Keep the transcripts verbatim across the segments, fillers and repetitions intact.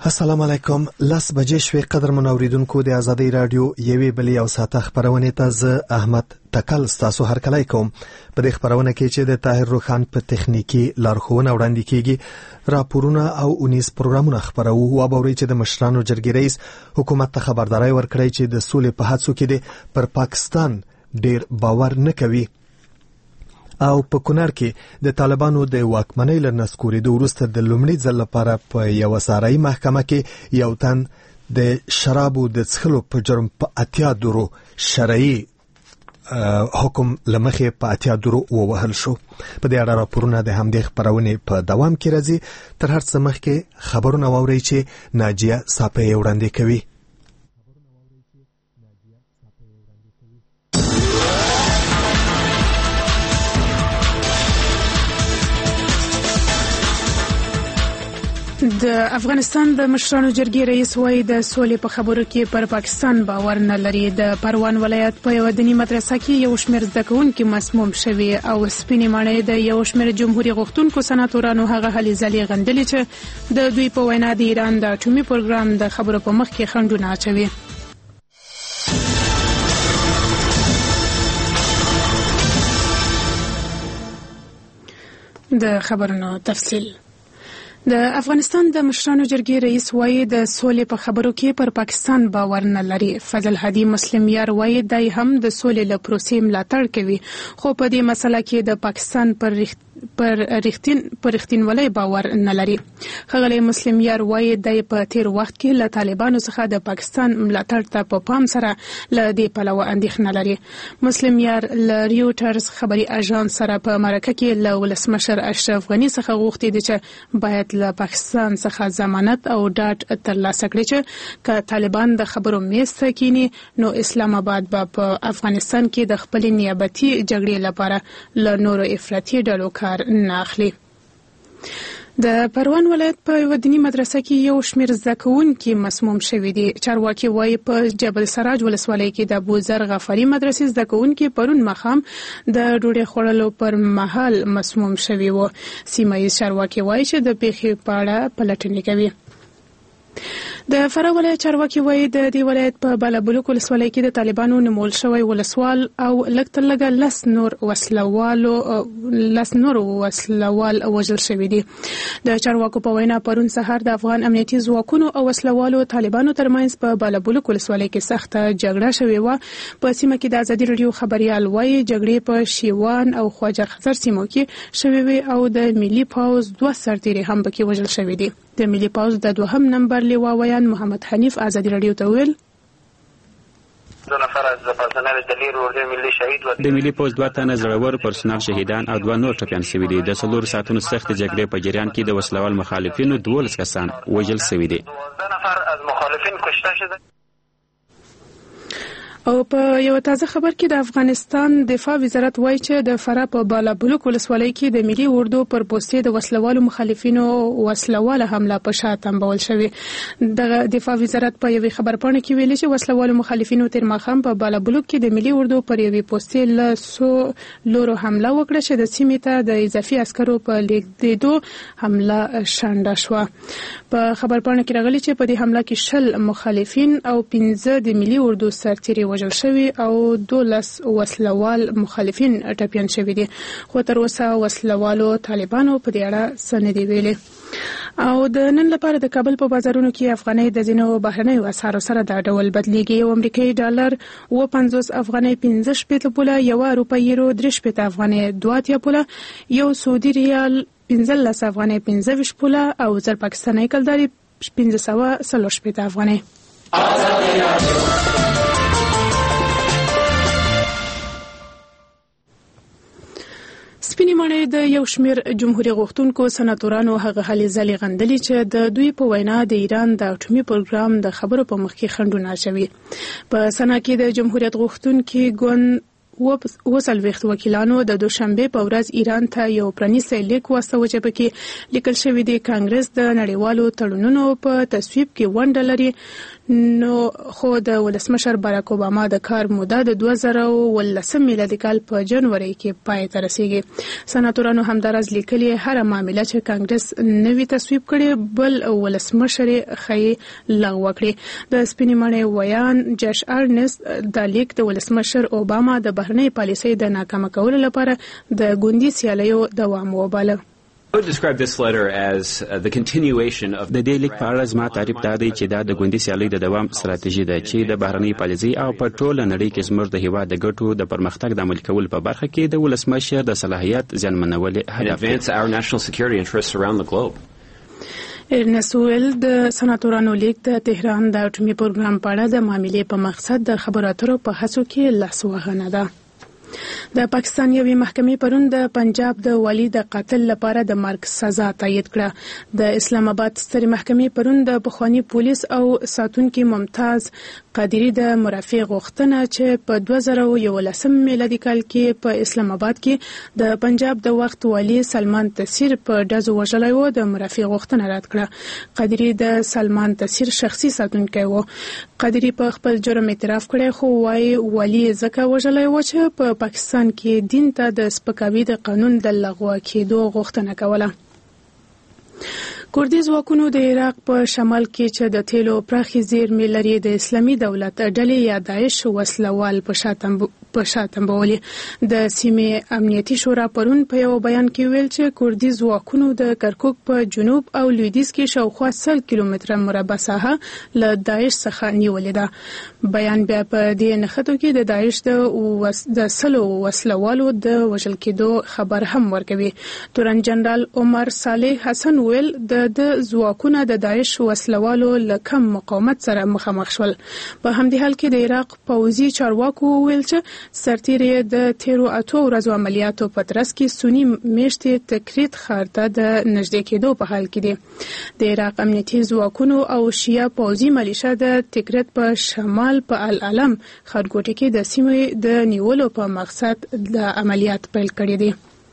السلام علیکم. لاس بجې شوې قدر منوریدونکو د ازادي رادیو یوې بلې او ساته خبرونه ته ز احمد تکل تاسو هر کله کوم. په دې خبرونه کې چې د طاهر روخان په تخنیکی لارښوونه وړاندې کیږي راپورونه او اونیس پروګرامونه خبرو او باوري چې د مشرانو جرګې رئیس حکومت ته خبرداري ورکړی چې د سولې په هڅو کې د پر پاکستان ډیر باور نه کوي. او په کونړ کې د طالبانو د واکمنۍ له نسکورېدو وروسته د لومړي ځل لپاره په یو سارایي محکمه کې یو تن د شرابو د څښلو په جرم په اتیا درو شرعي حکم لمخې په اتیا درو ووهل شو. په دې اړه راپورونه د همدې خبرونې په دوام کې راځي. تر هر څه مخکې خبرونه واورئ چې ناجیه صافی وړاندې کوي. د افغانستان د مشرانو جرګې رئیس وايي د سولې په خبرو کې پر پاکستان باور نه لري. د پروان ولایت په یو دینی مدرسه کې یو شمېر زده کوونکي مسموم شوي او سپینې ماڼۍ د یو شمېر جمهوریت غوښتونکو سناتورانو هغه هلې ځلې غندلې چې د دوی په وینا د ایران د اټومي پروګرام د خبرو په مخ کې خنډونه اچوي. د خبرونو تفصیل. د افغانستان د مشرانو جرګې رئیس وايي د سولې په خبرو کې پر پاکستان باور نه لري. فضل هادي مسلم یار وايي دای هم د سولې له پروسې ملاتړ کوي خو په دې مسله کې د پاکستان پر رښت پر رښتین پر رښتینولۍ باور نه لري. ښاغلی مسلم یار وايي د په تیر وخت کې له طالبانو څخه د پاکستان ملاتړ ته په پام سره له دې پلوه اندېښنه لري. مسلم یار له ریوټرز خبري اژانس سره په مرکه کې له ولسمشر اشرف غني څخه غوښتي دي چې باید له پاکستان څخه ضمانت او ډاډ ترلاسه کړي چې که طالبان د خبرو میز ته کینی نو اسلام آباد به په افغانستان کې د خپل نیابتي جګړې لپاره له نورو افراطي ډلو کار نه اخلي. د پروان ولایت په یو دینی مدرسه کې یو شمېر زده کوونکي مسموم شوي دي. چارواکي وايي په جبل سراج ولسوالۍ کې د ابوذر غفاري مدرسې زده کوونکي پرون ماښام د ډوډۍ خوړلو پر مهال مسموم شوي وو. سیمه ییز چارواکي وايي چې د پیښې په اړه پلټنې کوي. د فراه ولایت چارواکي وايي د دې ولایت په بالابلوک ولسوالۍ کې د طالبانو نومول شوی ولسوال او لږ تر لږه لس نور وسلوالو لس نور وسلوال وژل شوي دي. د چارواکو په وینا پرون سهار د افغان امنیتي ځواکونو او وسلوالو طالبانو ترمنځ په بالابلوک ولسوالۍ کې سخته جګړه شوې وه. په سیمه کې د ازادي راډیو خبريال وايي جګړې په شیوان او خواجه خزر سیمو کې شوې وي او د ملي پوځ دوه سرتیري هم پکې وژل شوي دي. د ملي پوځ د دوهم نمبر لیوا ویان محمد حنیف ازادي راډیو ته ویل دو نفر از پرسنل دلیر ورده ملی شهید و د ملي پوځ دوه تنه زړور پرسنل شهیدان او دوه نور ټپیان شوي دي. د څلور ساعتونو سخت جګړې په جریان کې د وسلوال مخالفینو دولس کسان وژل شوي دي. دو نفر از مخالفین کشته شده. او په یو تازه خبر کې د افغانستان دفاع وزارت وایي چې د فراه په بالابلوک ولسوالۍ کې د ملي اردو پر پوستې د وسلوالو مخالفینو وسلواله حمله په شا تنبول شوې. د دفاع وزارت په یوې خبرپاڼه کې ویلي چې وسلوالو مخالفینو تیر ماښام په بالابلوک کې د ملي اردو پر یوې پوستې له سو لورو حمله وکړه چې د سیمې ته د اضافي عسکرو په لیږدېدو حمله شنډه شوه. په خبرپاڼه کې راغلي چې په دې حمله کې شل مخالفین او پنځه د ملي اردو سرتیري وژل شوي او دولس وسلوال مخالفین ټپیان شوي دي. خو تر اوسه وسلوالو طالبانو په دې اړه څه نه دي ویلي. او د نن لپاره د کابل په بازارونو کې افغانۍ د ځینو بهرنیو اسعارو سره دا ډول بدلیږي. یو امریکایي ډالر اوه پنځوس افغانۍ پنځه شپېته پوله، یوه اروپایي یورو درې شپېته افغانۍ دوه اتیا پوله، یو سعودي ریال پنځلس افغانۍ پنځه ویشت پوله او زر پاکستاني کلداري پنځه سوه څلور شپېته افغانۍ. سپینې ماڼۍ د یو شمېر جمهوریت غوښتونکو سناتورانو هغه هلې ځلې غندلې چې د دوی په وینا د ایران د اټومي پروګرام د خبرو په مخ کې خنډونه اچوي. په سنا کې د جمهوریت غوښتونکي ګوند وڅلوېښت وکیلانو د دوشنبه په ورځ ایران ته یو پرانیستی لیک واستاوه چې پکې لیکل شوی دی کانګرس د نړیوالو تړونونو په تصویب کې ونډه لري، نو خو د ولسمشر باراک اوباما د کار موده د دوه زره ولسم میلادي کال په جنوري کې پای ته رسیږي. سناتورانو همدارز لیکلي هر معامله چې کانګرس نوي تصویب کړي بل ولسمشر خې لغوه کړي. د سپینې ماڼۍ ویان جش ارنست د لیک د ولسمشر اوباما د بهرنۍ پالیسۍ د ناکامه کولو لپاره د ګوندي سیالیو دوام وباله. I would describe this letter as uh, the continuation of د دې لیک په اړه زما تعریف دا دی چې دا د ګوندي سیالۍ د دوام ستراتیژي ده چې د بهرنۍ پالیسۍ او په ټوله نړۍ کې زموږ د هیواد د ګټو د پرمختګ د عملي کولو په برخه کې د ولسمشر د صلاحیت زیانمنول هدف دی. advance our national security interests around the globe. ارنست ویل د سناتورانو لیک د تهران د اټومي پروګرام په اړه د معاملې په مقصد د خبرو اترو په هڅو کې لاسوهنه ده. د پاکستان یوې محکمې پرون د پنجاب د والي د قاتل لپاره د مرګ سزا تایید کړه. د اسلام آباد سترې محکمې پرون د پخوانی پولیس او ساتونکي ممتاز قادری د مرافع غوښتنه چې په دوه زره یولسم میلادي کال کې په اسلام آباد کې د پنجاب د وخت والي سلمان تسیر په ډزو وژلی و د مرافع غوښتنه رد کړه. قادری د سلمان تسیر شخصي ساتونکی و. قادری په خپل جرم اعتراف کړی خو وايي والي ځکه وژلی و چې په پاکستان کې دین ته د سپکاوي د قانون د لغوه کېدو غوښتنه کوله. کوردي ځواکونو د عراق په شمال کې چې د تیلو پراخي زیرمې لري د اسلامي دولت ډلې یا داعش وسلوال په شاتم په شاتمبولي. د سیمې امنیتي شورا پرون په یو بیان کې ویل چې کوردي ځواکونو د کرکوک په جنوب او لویدیځ کې شاوخوا سل کیلومتره مربع ساحه له داعش څخه نیولې ده. بیان بیا په دې نښتو کې د داعش د د سلو وسلوالو د وژل کېدو خبر هم ورکوي. تورن جنرال عمر صالح حسن ویل د د ځواکونه د داعش وسلوالو له کم مقاومت سره مخامخ شول. په همدې حال کې د عراق پوځي چارواکو ویل چې سرتیری د تیرو اتو ورځو عملیاتو په ترڅ کې سنی میشتې تکریت ښار ته د نږدې کېدو په حال کې دي. د عراق امنیتي ځواکونو او شیعه پوځي ملیشه د تکریت په شمال په العلم ښارګوټي کې د سیمې د نیولو په مقصد د عملیات پیل کړي دي.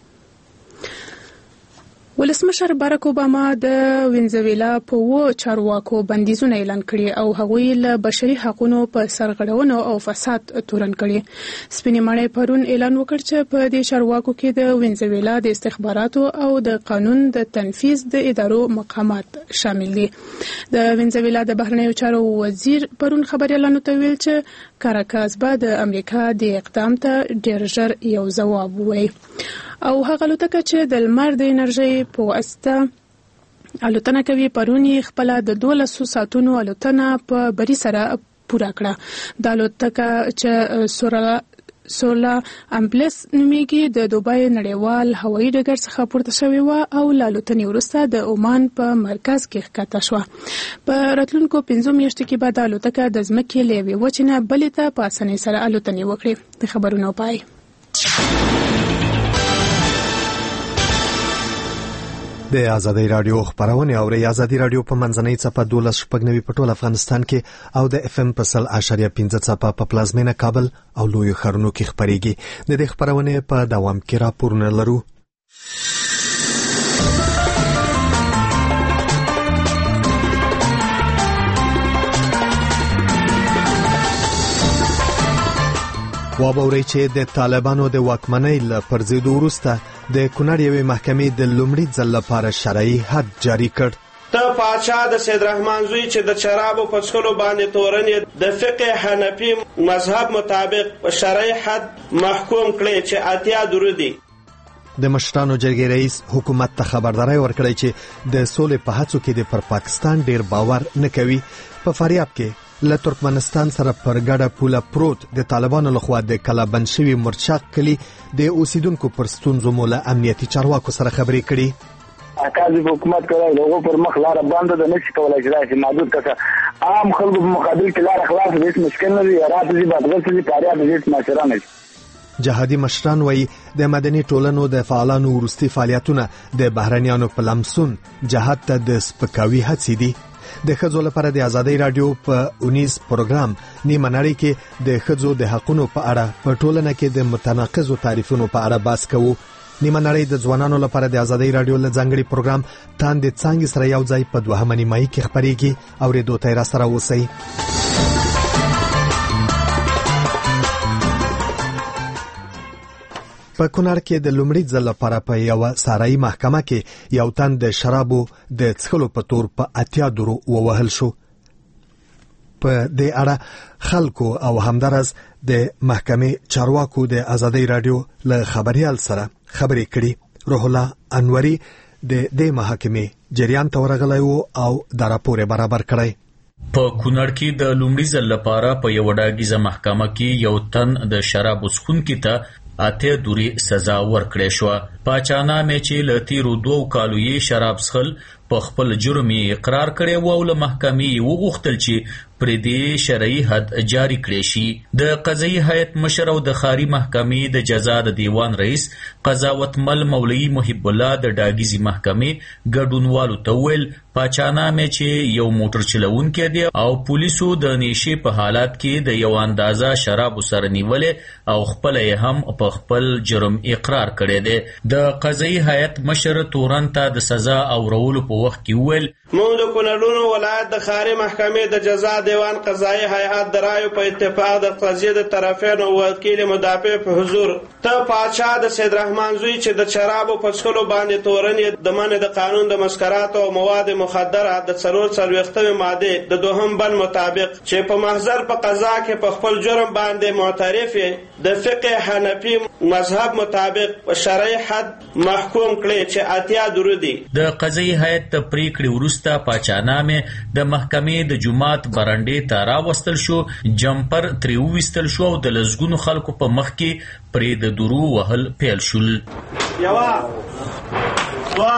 ولسمشر باراک اوباما د وینزویلا په و چارواکو بندیزونه اعلان کړي او هغوی له بشري حقوقو په سرغړونو او فساد تورن کړي. سپینې ماڼۍ پرون اعلان وکړ چې په دې چارواکو کې د وینزویلا د استخباراتو او د قانون د تنفيذ د ادارو مقامات شامل دي. د وینزویلا د بهرنیو چارو وزیر پرون خبريالانو ته ویل چې کاراکاس به د امریکا د اقدام ته ډېر ژر یو ځواب وایي او هغه الوتکه چې د لمر د انرژي په واسطه الوتنه کوي پرون خپل د دولسو ساعتونو الوتنه په بری سره پوره کړه. د الوتکه چې سورلا سولا امبلس نومیږي د دوبای نړیوال هوایي ډګر څخه پورته شوې و او له الوتنې وروسته د عمان په مرکز کې ښکته شوه. په راتلونکو پنځو میاشتو کې به د الوتکه د ځمکې له یوې وچې نه بلې ته په اسانۍ سره الوتنې وکړي. د خبرونو پای. د ازادي رادیو خبرونه او د ازادي رادیو په منځنۍ چپه دولس شپږنوي په ټول افغانستان کې او د اف ام په سل اشاریه پنځه چپه په پلازمینه کابل او لوی خرونو کې خبريږي. د دې خبرونه په دوام کې راپورونه لرو. وابوري چې د طالبانو د واکمنۍ ل پرځېدو وروسته د کونړ یوې محکمې د لومړي ځل لپاره شرعي حد جاری کړ. ته پادشاه د سید رحمان زوی چې د شرابو په څښلو باندې تورنې د فقه حنفي مذهب مطابق شرعي حد محکوم کړي چې اتیا درودي. د مشرانو جرګې رئیس حکومت ته خبرداري ورکړی چې د سولې په هڅو کې د پر پاکستان ډیر باور نه کوي. په فاریاب کې له ترکمنستان سره پر ګډه پوله پروت د طالبانو لخوا د کلابند شوی مرچاق کلی د اوسیدونکو پر ستونزو مولا امنیتي چارواکو سره خبرې کړي. اکاذ حکومت کوي دغه پر مخ لار باندې د نشي کولای چې محدود کسه عام خلکو په مقابل کې لار خلاص هیڅ مشکل نه دی. راتلي بدغل چې فاریاب هیڅ مشره نه. جهادي مشران وایي د مدني ټولنو د فعالانو ورستي فعالیتونه د بهرنیانو په لمسون جهاد ته د سپکاوي هڅې دي. د ښځو لپاره د ازادۍ رادیو په اونیز پروګرام نیمه نړۍ کې د ښځو د حقوقو په اړه په ټولنه کې د متناقضو تعریفونو په اړه بحث کوو. نیمه نړۍ د ځوانانو لپاره د ازادۍ رادیو له ځانګړي پروګرام تاندې څانګې سره یو ځای په دوهمه نیمایي کې خپرېږي. اورېدو ته را سره اوسئ. په کونړ کې د لومړي ځل لپاره په یو سارایي محکمه کې یو تن د شرابو د څښلو په تور په اتیا درو ووهل شو. په دې اړه خلکو او همدارس د محکمې چارواکو د ازادۍ رادیو له خبريال سره خبرې کړي. روح الله انوري د دې محکمې جریان ته ورغلی و او دا راپور برابر کړی. په کونړ کې د لومړي ځل لپاره په یو ډاګیزه محکمه کې یو تن د شراب څښونکي ته اته دوری سزا ورکړې شو. پاچانامه چې له تیرو دوو کالو یې شراب څښل په خپل جرم یې اقرار کړی و او له محکمې وغوښتل چې پر دې شرعي حد جاری کړي شي. د قضایي هیئت مشر او د خاري محکمې د جزا د دیوان رئیس قضاوتمل مولوي محب الله د ډاګیزي محکمې ګډونوالو ته ویل پاچانامه چې یو موټر چلوونکی دی او پولیسو د نشې په حالت کې د یو اندازه شراب سره نیولې او خپل یې هم په خپل جرم اقرار کړی دی. د قضایي هیئت مشر تورن ته د سزا او رولو په وخت کې ویل موږ د کونړ ولایت د خاري محکمې د جزا دیوان قضایي هیئت د رایو په اتفاق د قضیې د طرفینو وکیل مدافع په حضور ته پاچا د سید رحمان زوی چې د شرابو په څښلو باندې تورن د منع د قانون د مسکراتو او مواد مخدره د څلور څلوېښتمې ماده د دوهم بند مطابق چې په محضر په قضا کې په خپل جرم باندې معترف د فقه حنفي مذهب مطابق په شرعي حد محکوم کړي چې اتیا درو دي. د قضایي هیئت د پریکړې وروسته پاچانامه د محکمې د جماعت برنډې ته راوستل شو. جمپر ترې وویستل شو او د لسګونو خلکو په مخ کې پرې د درو وهل پیل شول. یوا دوا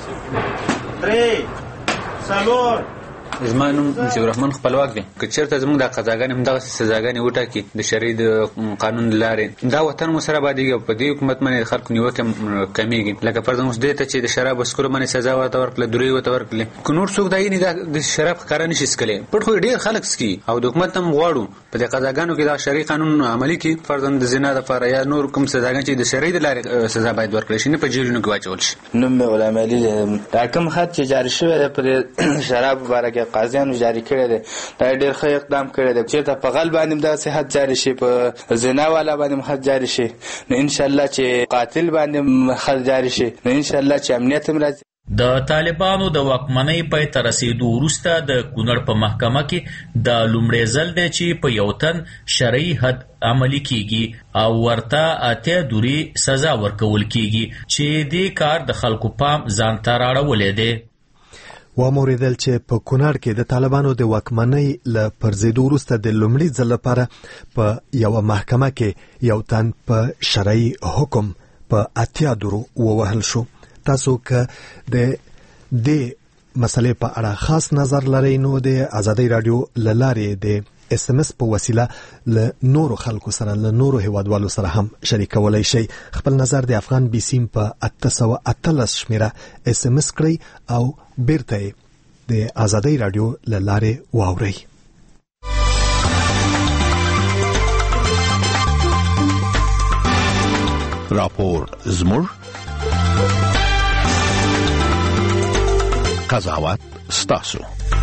درې څلور زما نوم نصیب الرحمن خپلواک دی. که چېرته زموږ د قضاګانې همدغه سزاګانې وټاکي د شرعي د قانون لارې دا وطن مو سره ابادېږي او په دې حکومت باندې د خلکو نیوکې کمیږي. لکه فرضاً اوس دې ته چې د شراب څښلو باندې سزا ورته ورکړله درې ورته ورکړلې که نور څوک دا یعنې دا د شراب ښکاره نشي څښلی پټ خو ډېر خلک څښي او د حکومت هم غواړو په دې قضاګانو کې دا شرعي قانون عملي کړي. فرضاً د زنا دپاره یا نور کوم سزاګانې چې د شرعي د لارې سزا باید ورکړی شي نه په جیلونو کې واچول شي. نوم مې غلام علي دی. دا کوم حد چې جاري شوی دی په شرابو باره کې قاضیانو جاري کړی دی دا ډېر ښه اقدام کړی دی. چېرته په غل باندې داسې حد جاري شي په زنا والا باندې حد جاري شي نو انشاءالله چې قاتل باندې حد جاري شي نو انشاءالله چې امنیت هم راځي. د طالبانو د واکمنۍ پای ته رسیدو وروسته د کونړ په محکمه کې د لومړي ځل دی چې په یو تن شرعي حد عملي کیږي او ورته اتیا دوري سزا ورکول کیږي چې دې کار د خلکو پام ځان ته راړولی دی. وموریدل چې په کونړ کې د طالبانو د واکمنۍ له پرځېدو وروسته د لومړي ځل لپاره په یو محکمه کې یو تن په شرعي حکم په اتیا درو ووهل شو. تاسو که د دې مسلې په اړه خاص نظر لرئ نو د ازادۍ رادیو له لارې د اس ام اس په وسیله له نورو خلکو سره له نورو هیوادوالو سره هم شریکولی شئ. خپل نظر د افغان بي سیم په اته سوه اتلس شمیره اس ام اس کړئ او بیرته د ازادۍ رادیو له لارې واورئ. راپور زموږ قضاوت ستاسو.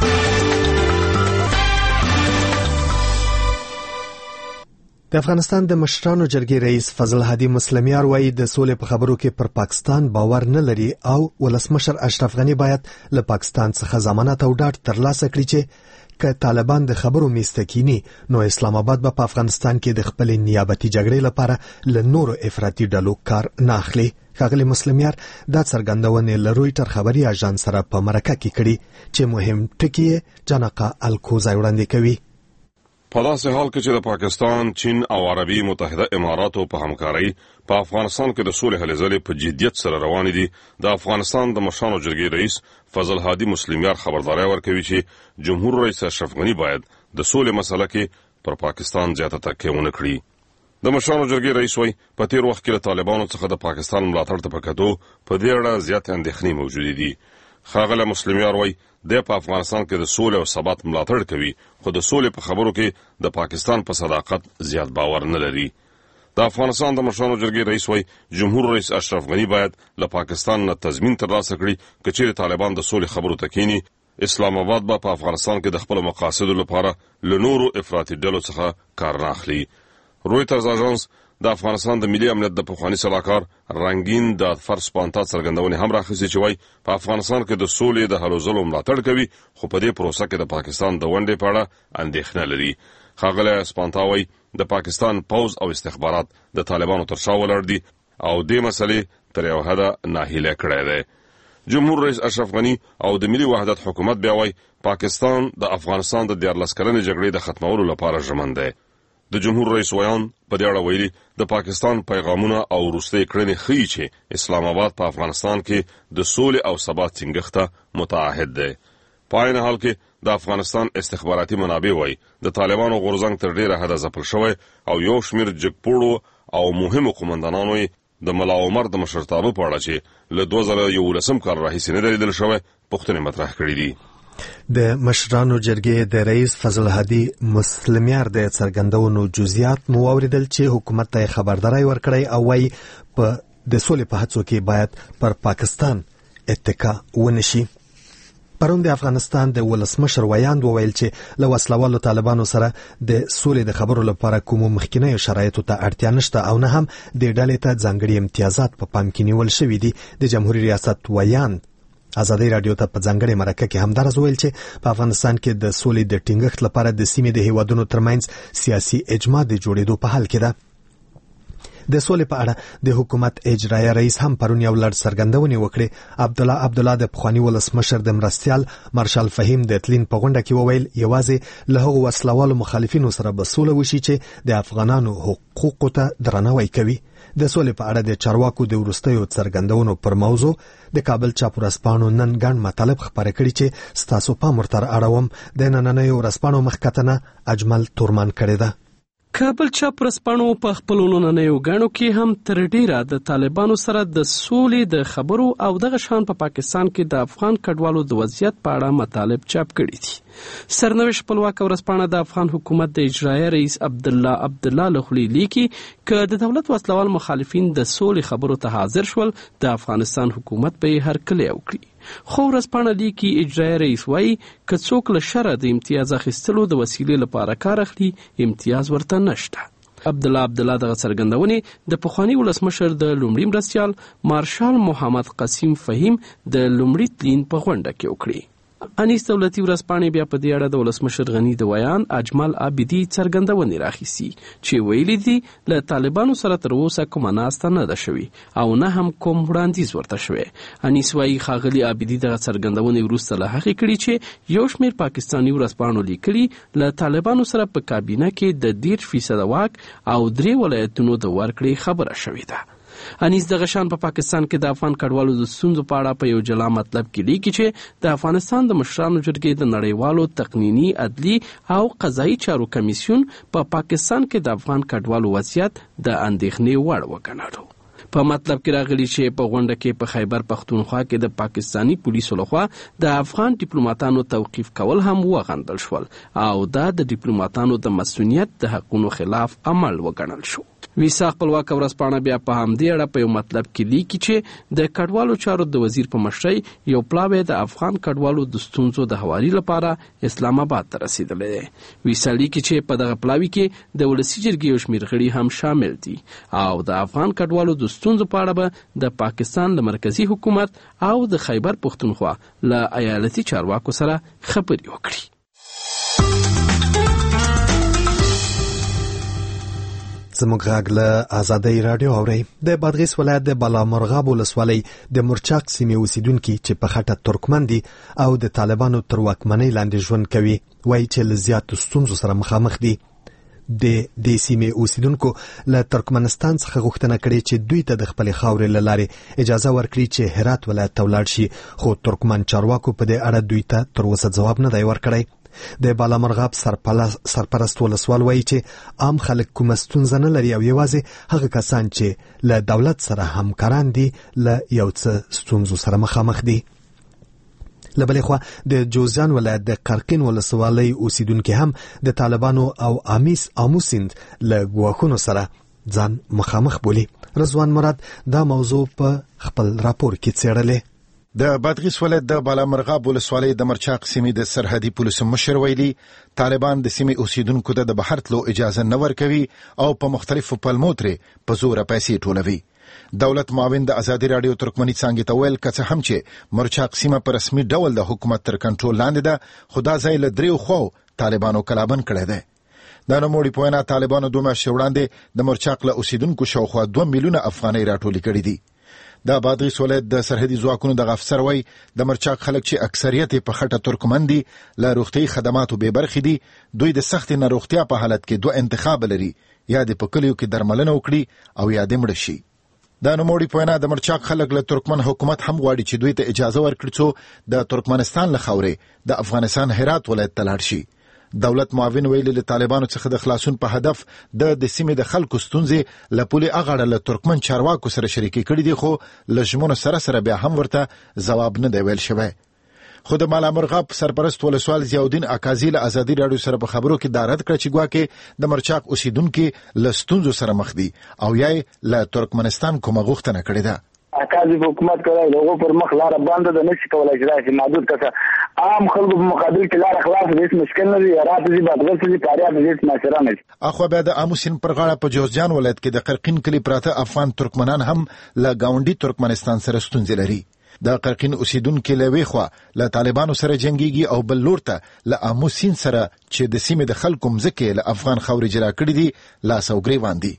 د افغانستان د مشرانو جرګې رئیس فضل هادي مسلمیار وایي د سولې په خبرو کې پر پاکستان باور نه لري او ولسمشر اشرف غنی باید له پاکستان څخه ضمانت او ډاډ ترلاسه کړي چې که طالبان د خبرو میسته کینی نو اسلام آباد به په افغانستان کې د خپل نیابتي جګړې لپاره له نورو افراطي ډلو کار نه اخلي. ښاغلی مسلمیار دا څرګندونې له رویټر خبري اژانس سره په مرکه کې کړي چې مهم ټکي یې جانقه الکوزای وړاندې کوي. په داسې حال کې چې د پاکستان، چین او عربي متحده اماراتو په همکارۍ په افغانستان کې د سولې هلې ځلې په جدیت سره روانې دي، د افغانستان د مشرانو جرګې رئیس فضل هادي مسلمیار خبرداری ورکوي چې جمهور رئیس اشرف غنی باید د سولې مسله کې پر پاکستان زیاته تکیه ونه کړي. د مشرانو جرګې رئیس وایي په تیر وخت کې د طالبانو څخه د پاکستان ملاتړ ته په کتو په دې اړه زیاتې اندېښنې موجودې دي. ښاغلی مسلمیار وایي د په افغانستان کې د سولې او ثبات ملاتړ کوي، خو د سولې په خبرو کې د پاکستان په صداقت زیات باور نه لري. د افغانستان د مشرانو جرګې رئیس وایي جمهور رئیس اشرف غني باید له پاکستان نه تضمین ترلاسه کړي که چیرې طالبان د سولې خبرو ته کینی، اسلام آباد به په افغانستان کې د خپل مقاصدو لپاره له نورو افراطي ډلو څخه کار نه اخلي. رویټرز اژانس د افغانستان د ملي امنیت د پخواني سلاکار رنگین د فرض پانتا څرګندونې هم راخیستې چې وایي په افغانستان کې د سولې د هلو ځلو ملاتړ کوي، خو په دې پروسه کې د پاکستان د ونډې په اړه اندېښنه لري. ښاغلی سپانتا وایي د پاکستان پوځ او استخبارات د طالبانو تر شا ولاړ دي او دې مسلې تر یو حده ناهیلی کړی دی. جمهور رئیس اشرف غني او د ملي وحدت حکومت بیا وایي پاکستان د افغانستان د دیارلس کلنې جګړې د ختمولو لپاره ژمن دی. د جمهور رئیس ویان په دې اړه ویلي د پاکستان پیغامونه او وروستۍ کړنې ښیي چې اسلام آباد په افغانستان کې د سولې او ثبات ټینګښت ته متعهد دی. په عین حال کې د افغانستان استخباراتي منابع وایي د طالبانو غورځنګ تر ډیره حده ځپل شوی او یو شمېر جګپوړو او مهمو قومندانانو یې د ملا عمر د مشرتابه په اړه چې له دوه زره یولسم کال راهیسې نه دی لیدل شوی پوښتنې مطرح کړي دي. د مشرانو جرګې د رئیس فضل هادي مسلمیار د څرګندونو جزئیات مو اوریدل چې حکومت ته خبرداري ورکړی او وايي په د سولې په هڅو کې باید پر پاکستان اتکا ونشي. پرون د افغانستان د ولسمشر ویاند وویل چې له وسلوالو طالبانو سره د سولې د خبرو لپاره کوم مخکینی شرایطو ته اړتیا نشته او نه هم د ډلې ته ځانګړي امتیازات په پام کې نیول شوي دي. د جمهوریت ریاست ویاند ازادي رادیو ته په ځانګړي مرکه کې همدارس ویل چې په افغانستان کې د سولې د ټینګښت لپاره د سیمې د هیوادونو ترمنځ سیاسي اجماع د جوړېدو په حال کې ده. د سولې په اړه د حکومت اجرایي رئیس هم پرون یو لړ څرګندونې وکړې. عبدالله عبدالله د پخواني ولسمشر د مرستیال مارشال فهیم د تلین په غونډه کې وویل یوازې له هغو وسلوالو مخالفینو سره به سوله وشي چې د افغانانو حقوقو ته درناوی کوي. د سولې په اړه د چارواکو د وروستیو څرګندونو پر موضوع د کابل چاپ ورځپاڼو نن ګڼ مطالب خپاره کړي چې ستاسو پام ورته اړوم. د نننیو ورځپاڼو مخکتنه اجمل تورمان کړې ده. کابل چاپ ورځپاڼو په خپلو نننیو ګڼو کې هم تر ډیره د طالبانو سره د سولې د خبرو او دغه شان په پا پاکستان کې د افغان کډوالو د وضعیت په اړه مطالب چاپ کړي دي. سرنوشت خپلواک ورځپاڼه د افغان حکومت د اجرایي رئیس عبدالله عبدالله له خولې لیکي که د دولت وسلوال مخالفین د سولې خبرو ته حاضر شول د افغانستان حکومت به یې هرکلی وکړي. خو ورځپاڼه لیکي اجرایي رئیس وایي که څوک له شره د امتیاز اخیستلو د وسیلې لپاره کار اخلي امتیاز ورته نشته. عبدالله عبدالله دغه څرګندونې د پخواني ولسمشر د لومړي مرستیال مارشال محمد قاسم فهیم د لومړي تلین په غونډه کې وکړي. انیس دولتي ورځپاڼې بیا په دې اړه د ولسمشر غني د ویان اجمل عابدي څرګندونې راخیستي چې ویلي دي له طالبانو سره تر اوسه کومه ناسته نه ده شوې او نه هم کوم وړاندیز ورته شوی. انیس وایي ښاغلي عابدي دغه څرګندونې وروسته له هغې کړي چې یو شمېر پاکستاني ورځپاڼو لیکلي له طالبانو سره په کابینه کې د دېرش فیصده واک او درې ولایتونو د ورکړې خبره شوې ده. انیس دغه شان په پا پاکستان کې د افغان کډوالو د ستونزو په اړه په یو جلا مطلب کې لیکي چې د افغانستان د مشرانو جرګې د نړیوالو تقنینی عدلي او قضایي چارو کمیسیون په پا پاکستان کې د افغان کډوالو وضعیت د اندېښنې وړ وګڼلو. په مطلب کې راغلي چې په غونډه کې په خیبر پختونخوا کې د پاکستانی پولیسو لخوا د افغان ډیپلوماټانو توقیف کول هم وغندل شول او دا د ډیپلوماټانو د مسؤلیت د حقونو خلاف عمل وګڼل شو. ویسا خپلواک ورځپاڼه بیا په همدې اړه په یو مطلب کې لیکي چې د کډوالو چارو د وزیر په مشرۍ یو پلاوی د افغان کډوالو د ستونزو د هواري لپاره اسلام آباد ته رسیدلی دی. ویسا لیکي چې په دغه پلاوی کې د ولسي جرګې یو شمېر غړي هم شامل دي او د افغان کډوالو د ستونزو په اړه به د پاکستان له مرکزي حکومت او د خیبر پختونخوا له ایالتي چارواکو سره خبرې وکړي. زموږ غږ له ازادي رادیو اوري. د بادغیس ولایت د بالامرغاب ولسوالۍ د مرچاق سیمې اوسیدونکو چې په خټه ترکمن دي او د طالبانو تر واکمنۍ لاندې ژوند کوي وایي چې له زیاتو ستونزو سره مخامخ دي. د دې سیمې اوسیدونکو له ترکمنستان څخه غوښتنه کړې چې دوی ته د خپل خاورې له لارې اجازه ورکړي چې هرات ولایت ته ولاړ شي، خو ترکمن چارواکو په دې اړه دوی ته تر اوسه ځواب نه دی ورکړی. د بالامرغاب سرپرست ولسوال وایي چې عام خلک کومه ستونزه نه لري او یوازې هغه کسان چې له دولت سره همکاران دي له یو څه ستونزو سره مخامخ دي. لبلې خوا د جوزجان ولایت د قرقین ولسوالۍ اوسیدونکو هم د طالبانو او امیس اموسیند له ګواښونو سره ځان مخامخ بولی. رضوان مراد دا موضوع په خپل راپور کې څېړلې. د بادغیس ولایت د بالامرغاب ولسوالۍ د مرچاق سیمې د سرحدي پولیسو مشر ویلي طالبان د سیمې اوسیدونکو ته د بهر تلو اجازه نه ورکوي او په مختلفو پلمو ترې په زوره پیسې ټولوي. دولت معاون د ازادي راډیو ترکمني څانګې ته ویل که څه هم چې مرچاق سیمه په رسمي ډول د حکومت تر کنټرول لاندې ده، خو دا ځای له دریو خواو طالبانو کلابند کړی دی. د نوموړي په وینا طالبانو دوه میاشتې وړاندې د مرچاق له اوسیدونکو شاوخوا دوه میلیونه افغانۍ راټولې کړي دي. د بادغیس ولایت د سرحدي ځواکونو د افسر وای د مرچاق خلک چې اکثریت په خټه ترکمن دي له روغتي خدماتو به برخې دي، دوی د سخت ناروغتیا په حالت کې دوه انتخاب لري، یا د په کلیو کې درملنه وکړي او یا د مړ شي. د نوموړي په وینا د مرچاق خلک له ترکمن حکومت هم غواړي چې دوی ته اجازه ورکړي څو د ترکمنستان له خاورې د افغانستان هرات ولایت ته لاړ شي. دولت معاون ویلي له طالبانو څخه د خلاصون په هدف د د سیمې د خلکو ستونزې له پولې اغاړه له ترکمن چارواکو سره شریکي کړي دي، خو له ژمنو سره سره بیا هم ورته ځواب نه دی ویل شوی. خو د بالامرغاب سرپرست ولسوال ضیاءالدین اکازي له ازادي راډیو سره په خبرو کې دا رد کړ چې ګواکې د مرچاق اوسیدونکو له ستونزو سره مخ دي او یا له ترکمنستان کومه غوښتنه کړې ده. اکازي حکومت کوي دغه پر مخ لار بند ده، نشي کولای چې راشي محدود کسه عام خلکو په مقابل کې لار خلاص هیڅ مشکل نه دی، رات دي بدغل دي پاریات هیڅ ماشره نه. اخو بیا د اموسین پر غاړه په جوزجان ولایت کې د قرقین کلی پراته افغان ترکمنان هم له گاونډي ترکمنستان سره ستونزې لري. د قرقین اوسیدونکو له ویخوا له طالبانو سره جنگيږي او بل لور ته له اموسین سره چې د سیمې د خلکو مزکه له افغان خاورې جلا کړی دي لا سوګری باندې.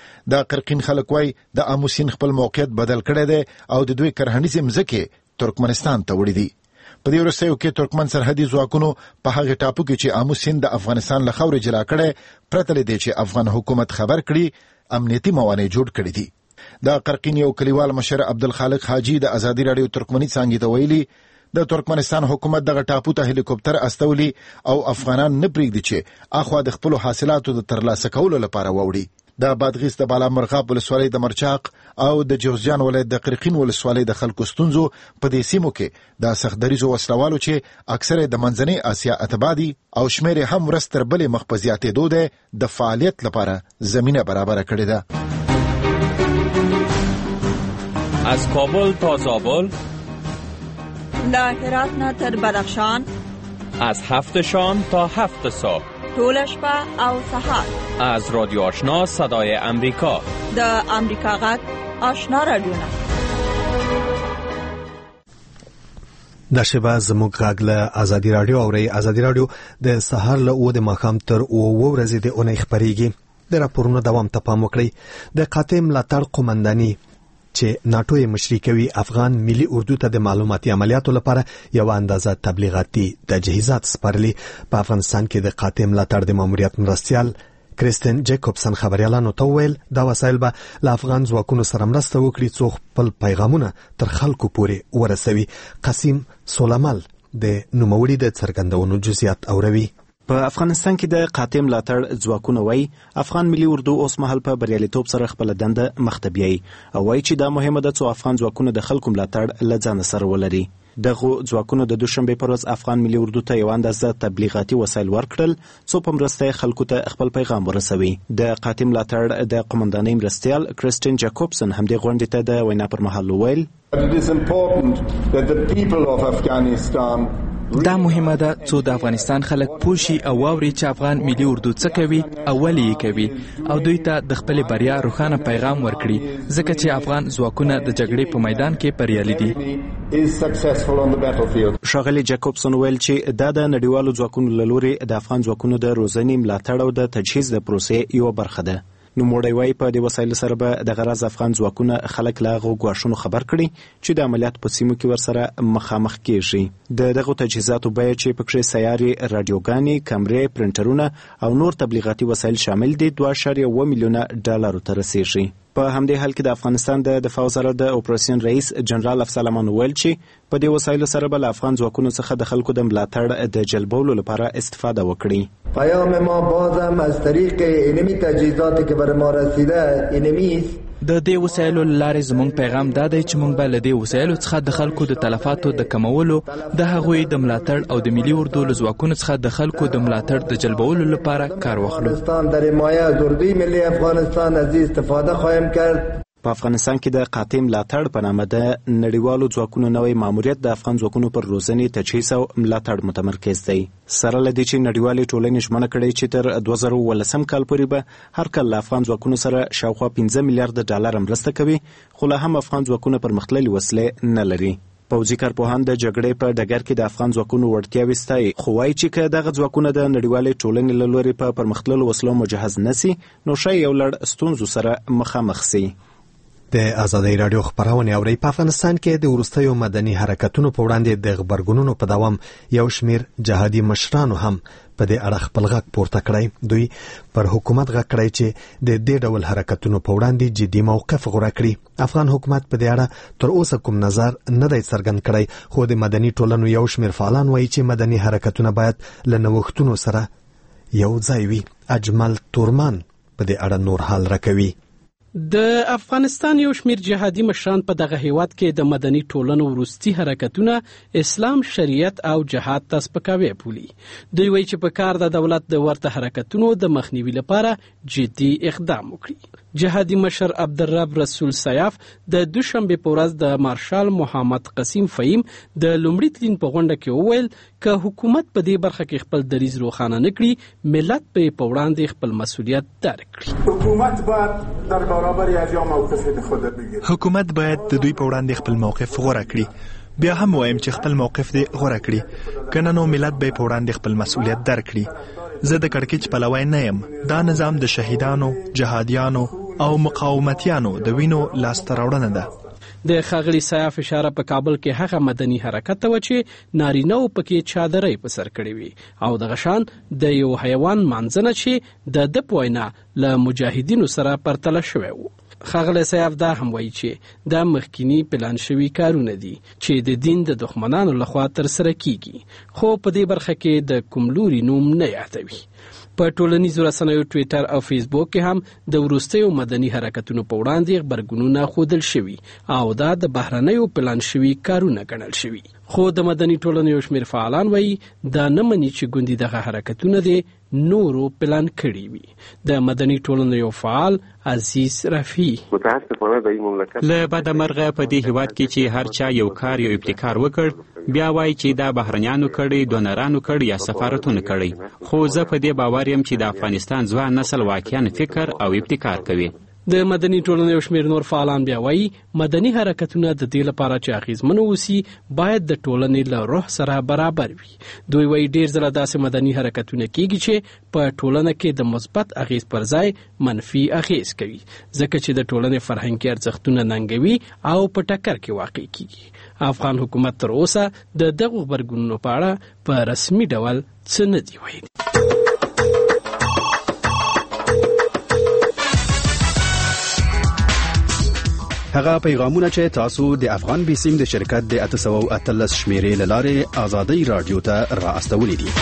د قرقین خلک وای د اموسین خپل موقعیت بدل کړی دی او د دوی کرهنیزه مزکه ترکمنستان ته وړي دي. په دې وروستیو کې ترکمن سرحدي ځواکونو په هغه ټاپو کې چې اموسین د افغانستان له خاورې جلا کړي پرته لدی چې افغان حکومت خبر کړي امنیتي موانع جوړ کړي دي. د قرقین یو کلیوال مشر عبدالخالق حاجی د ازادي راډیو ترکمني څانګې ته ویلي د ترکمنستان حکومت دغه ټاپو ته هلیکوپټر استولي او افغانان نه پریږدي چې اخوا د خپل حاصلاتو د ترلاسه کولو لپاره ووړي. د بادغیس د بالامرغاب ولسوالۍ د مرچاق او د جوزجان ولایت د قرقین ولسوالۍ د خلکو ستونزو په دې سیمو کې د سختدریزو وسلوالو چې اکثره د منځنۍ اسیا اتباعي او شمیر هم ورستر بلې مخ په زیاتېدو ده د فعالیت لپاره زمینه برابر کړې ده. از کابل تا زابل، له هرات نه تر بدخشان، از هفت شام تا هفت صبح، طول شپه او سحر، از رادیو آشنا صدای امریکا، د امریکا غږ آشنا رادیو. دا شبه زموږ غږ له ازادي راډیو او ری ازادي راډیو د سحر له او د ماښام تر او ورځې د اونۍ خبريږي. د راپورونو دوام ته پام وکړئ. د قاتم لاتړ قومنداني چې ناتو یې مشري کوي افغان ملي اردو ته د معلوماتي عملیاتو لپاره یو اندازه تبلیغاتي تجهیزات سپارلي. په افغانستان کې د قاتم لاتړ د ماموریت مرستیال کریستین جیکوبسن خبريالانو ته ویل دا وسایل به له افغان ځواکونو سره مرسته وکړي څو خپل پیغامونه تر خلکو پورې ورسوي. قاسم سولامال د نوموړي د څرګندونو جزئیات اوروي. په افغانستان کې د قاتم لاتړ ځواکونه وای افغان ملي اردو اوس مهال په بریالیتوب سره خپل دنده مخ ته بیاي او وای چې دا مهمه ده چې افغان ځواکونه د خلکو ملاتړ لځان سره ولري. دغه ځواکونو د دوشنبه پر ورځ افغان ملي اردو ته یو اندازه تبلیغاتي وسایل ورکړل څو په مرسته خلکو ته خپل پیغام ورسوي. د قاتم لاتړ د قومندانۍ مرستیال کریستین جیکوبسن هم د غونډې ته د وینا پر مهال ویل It is important that the people of Afghanistan دا مهمه ده څو د افغانستان خلک پوښي او واوري چې افغان ملي اردو څه کوي او ولې یې کوي او دوی ته د خپل بریا روښانه پیغام ورکړي ځکه چې افغان ځواکونه د جګړې په میدان کې بریالي دي. ښاغلي جیکوبسن ویل چې دا د نړیوالو ځواکونو له لوري د افغان ځواکونو د روزنې ملاتړ او د تجهیز د پروسې یو برخه ده. نو موړی وای په دې وسایل سره به د غرض افغان ځواکونه خلک لا غوښنو خبر کړي چې د عملیات په سیمو کې ورسره مخامخ کیږي. د دغه تجهیزاتو بیه چې پکې سیاري رادیوګانې، کمرې، پرنټرونه او نور تبلیغاتي وسایل شامل دي دوه اعشاریه اووه میلیونه ډالر ته رسیږي. په همدې حال کې د افغانستان د دفاع وزارت د اپریشن رئیس جنرال افضل امان ویل چې په دې وسایلو سره به له افغان ځواکونو څخه د خلکو د ملاتړ د جلبولو لپاره استفاده وکړي. پیام ما بازم از طریق اینمی تجهیزاتی که بر ما رسیده اینمی است د دې وسایلو لارې زموږ پیغام دا دی چې موږ به له دې وسایلو څخه د خلکو د تلفاتو د کمولو د هغوی د ملاتړ او د ملي اردو له ځواکونو څخه د خلکو د ملاتړ د جلبولو لپاره کار واخلو. در حمایت از اردوی ملی افغانستان از استفاده خواهیم کرد. په افغانستان کې د قاطع ملاتړ په نامه د نړیوالو ځواکونو نوې ماموریت د افغان ځواکونو پر روزنې تجهیز او ملاتړ متمرکز دی. سره له دې چې نړیوالې ټولنې ژمنه کړې چې تر دوه زره ولسم کال پورې به هر کال له افغان ځواکونو سره شاوخوا پنځه میلیارډ ډالر مرسته کوي، خو لا هم افغان ځواکونه پرمختللې وسلې نه لري. پوځي کارپوهان د جګړې په ډګر کې د افغان ځواکونو وړتیاوې ستایي، خو وایي چې که دغه ځواکونه د نړیوالې ټولنې له لوري په پرمختللو وسلو مجهز نسي، نو ښایي یو لړ ستونزو سره مخامخ سي. د ازادۍ راډیو خبرونه اوري. په افغانستان کې د وروستیو مدني حرکتونو په وړاندې د غبرګونونو په دوام یو شمیر جهادي مشرانو هم په دې اړه خپل غږ پورته کړی. دوی پر حکومت غږ کړی چې د دې ډول حرکتونو په وړاندې جدي موقف غوره کړي. افغان حکومت په دې اړه تر اوسه کوم نظر نه دی څرګند کړی، خو د مدني ټولنو یو شمیر فعالان وایي چې مدني حرکتونه باید له نوښتونو سره یو ځای وي. اجمل تورمان په دې اړه نور حال راکوي. د افغانستان یو شمیر جهادي مشران په دغه هیواد کې د مدني ټولنو وروستي حرکتونه اسلام، شریعت او جهاد ته سپکاوی بولي. دوی وایي چې په کار د دولت د ورته حرکتونو د مخنیوي لپاره جدي اقدام وکړي. جهادي مشر عبدالرب رسول سیاف د دوشنبه په ورځ د مارشال محمد قسیم فهیم د لومړي تلین په غونډه کې وویل که حکومت په دې برخه کې خپل دریځ روښانه نه کړي، ملت به په وړاندې خپل مسؤلیت درک کړي. حکومت باید در برابر یا موقف خود بگیره. حکومت باید د دوی په وړاندې خپل موقف غوره کړي. بیا هم وایم چې خپل موقف دې غوره کړي، کنه نو ملت به په وړاندې خپل مسؤلیت درک کړي. زه د کړکېچ پلوی نه یم. دا نظام د شهیدانو، جهادیانو او مقاومتیانو د وینو لاسته راوړنه ده. د ښاغلي سیاف اشاره په کابل کې هغه مدني حرکت ته و چې نارینه و پکې چادرۍ په سر کړې وي او دغه شان د یو حیوان مانځنه چې د ده په وینا له مجاهدینو سره پرتله شوی و. ښاغلی سیاف دا هم وایي چې دا مخکینی پلان شوي کارونه دي چې د دین د دښمنانو لخوا ترسره کیږي، خو په دې برخه کې د کوم لوري نوم نه یادوي. په ټولنیزو رسنیو ټویټر او فیسبوک کې هم د وروستیو مدني حرکتونو په وړاندې غبرګونونه ښودل شوي او دا د بهرنیو پلان شوي کارونه ګڼل شوي. خو د مدني ټولنې یو شمیر فعالان وایي دا نه مني چې ګوندې دغه حرکتونه دي نورو پلان کړي وي. د مدني ټولنې یو فعال عزیز رفیع له بده مرغه په دې هیواد کې چې هر چا یو کار یو ابتکار وکړ، بیا وایي چې دا بهرنیانو کړي، دونرانو کړي یا سفارتونو کړي. خو زه په دې باور یم چې د افغانستان ځوان نسل واقعا فکر او ابتکار کوي. د مدني ټولنې یو شمیر نور فعالان بیا وایي مدني حرکتونه د دې لپاره چې اغیزمن اوسي باید د ټولنې له روح سره برابر وي. دوی وایي ډیر ځله داسې مدني حرکتونه کیږي چې په ټولنه کې د مثبت اغیز پر ځای منفي اغیز کوي، ځکه چې د ټولنې فرهنګي ارزښتونه ننګوي او په ټکر کې واقع کیږي. افغان حکومت تر اوسه د دغو غبرګونونو په اړه په رسمي ډول څه نه دی ویلي. هغه پیغامونه چې تاسو د افغان بیسیم د شرکت د اته سوه او اتلس شمیرې لاره ازادۍ رادیو ته راستولي دي.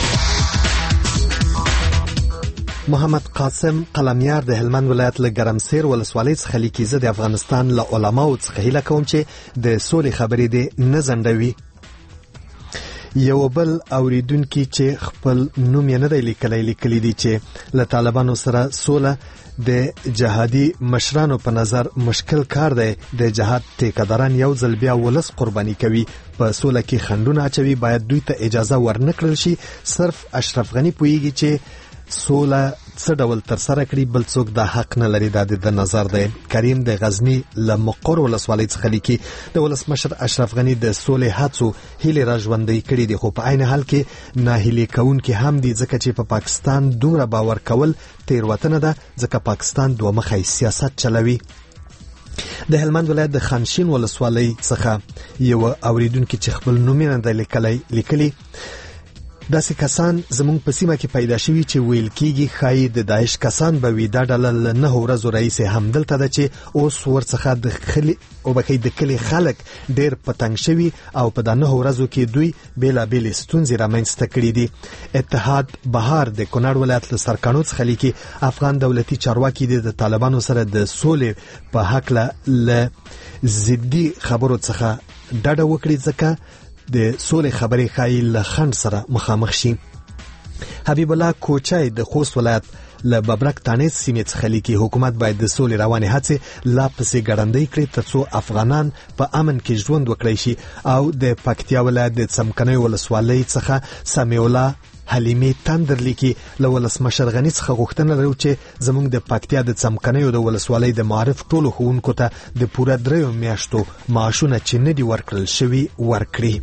محمد قاسم قلمیار د هلمند ولایت له ګرمسیر ولسوالۍ څخه لیکي زه د افغانستان له علماو څخه هیله کوم چې د سولې خبرې دې نه ځنډوي. یو بل اوریدونکي چې خپل نوم یې نه دی لیکلی لیکلی دي چې له طالبانو سره سوله د جهادي مشرانو په نظر مشکل کار دی. د جهاد ټیکداران یو ځل بیا ولس قرباني کوي، په سوله کې خنډونه اچوي، باید دوی ته اجازه ورنکړل شي. صرف اشرف غنی پوهیږي چې سوله څه ډول تر سره کړي، بل څوک دا حق نه لري. دا د نظر دی. کریم د غزنی له مقر ولسوالۍ څخه لیکي د ولسمشر اشرف غنی د سولې هڅو هیله را ژوندۍ کړي دي، خو په عین حال کې ناهیلي کوونکي هم دي، ځکه چې په پاکستان دومره باور کول تیروتنه ده، ځکه پاکستان دوه مخی سیاست چلوي. د هلمند ولایت د خانشین ولسوالۍ څخه یو اوریدونکي چې خپل نوم یې نه دی لیکلی لیکلی داسې کسان زموږ په سیمه کې پیدا شوي چې ویل کېږي ښایي د داعش کسان به وي. دا ډله له نهو ورځو راهیسې همدلته ده چې اوس ورڅخه د خلي او بخې د کلي خلک ډېر په تنګ شوي او په دا نهو ورځو کې دوی بېلابېلې ستونزې رامنځته کړي دي. اتحاد بهار د کونړ ولایت له سرکاڼو څخه لیکي افغان دولتي چارواکي د طالبانو سره د سولې په هکله له ضدي خبرو څخه ډډه وکړي ځکه د سولې خبرې ښایي له خنډ سره مخامخ شي. حبیب الله کوچای د خوست ولایت له ببرک تانیز سیمې څخه لیکي حکومت باید د سولې روانې هڅې لا پسې ګړندۍ کړي ترڅو افغانان په امن کې ژوند وکړي شي. او د پکتیا ولایت د څمکنیو ولسوالۍ څخه سمیع الله حلیمي تندر لیکي له ولسمشر غني څخه غوښتنه لرو چې زموږ د پکتیا د څمکنیو د ولسوالۍ د معارف ټولو ښوونکو ته د پوره دریو میاشتو معاشونه چې نه دي ورکړل شوي ورکړي.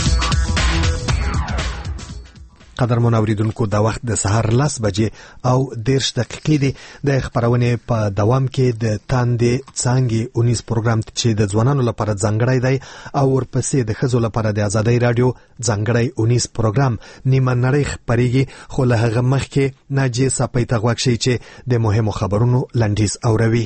قدرمن اوریدونکو دا وخت د سهار لس بجې او دیرش دقیقې دي. د خبرونې په دوام کې د تاندې څانګې اونیز پروګرام چې د ځوانانو لپاره ځانګړی دی او ورپسې د ښځو لپاره د ازادۍ رادیو ځانګړی اونیز پروګرام نیمه نړۍ خپرېږي. خو له هغه مخکې ناجیې ساپۍ ته غوږ شئ چې د مهمو خبرونو لنډیز اوروي.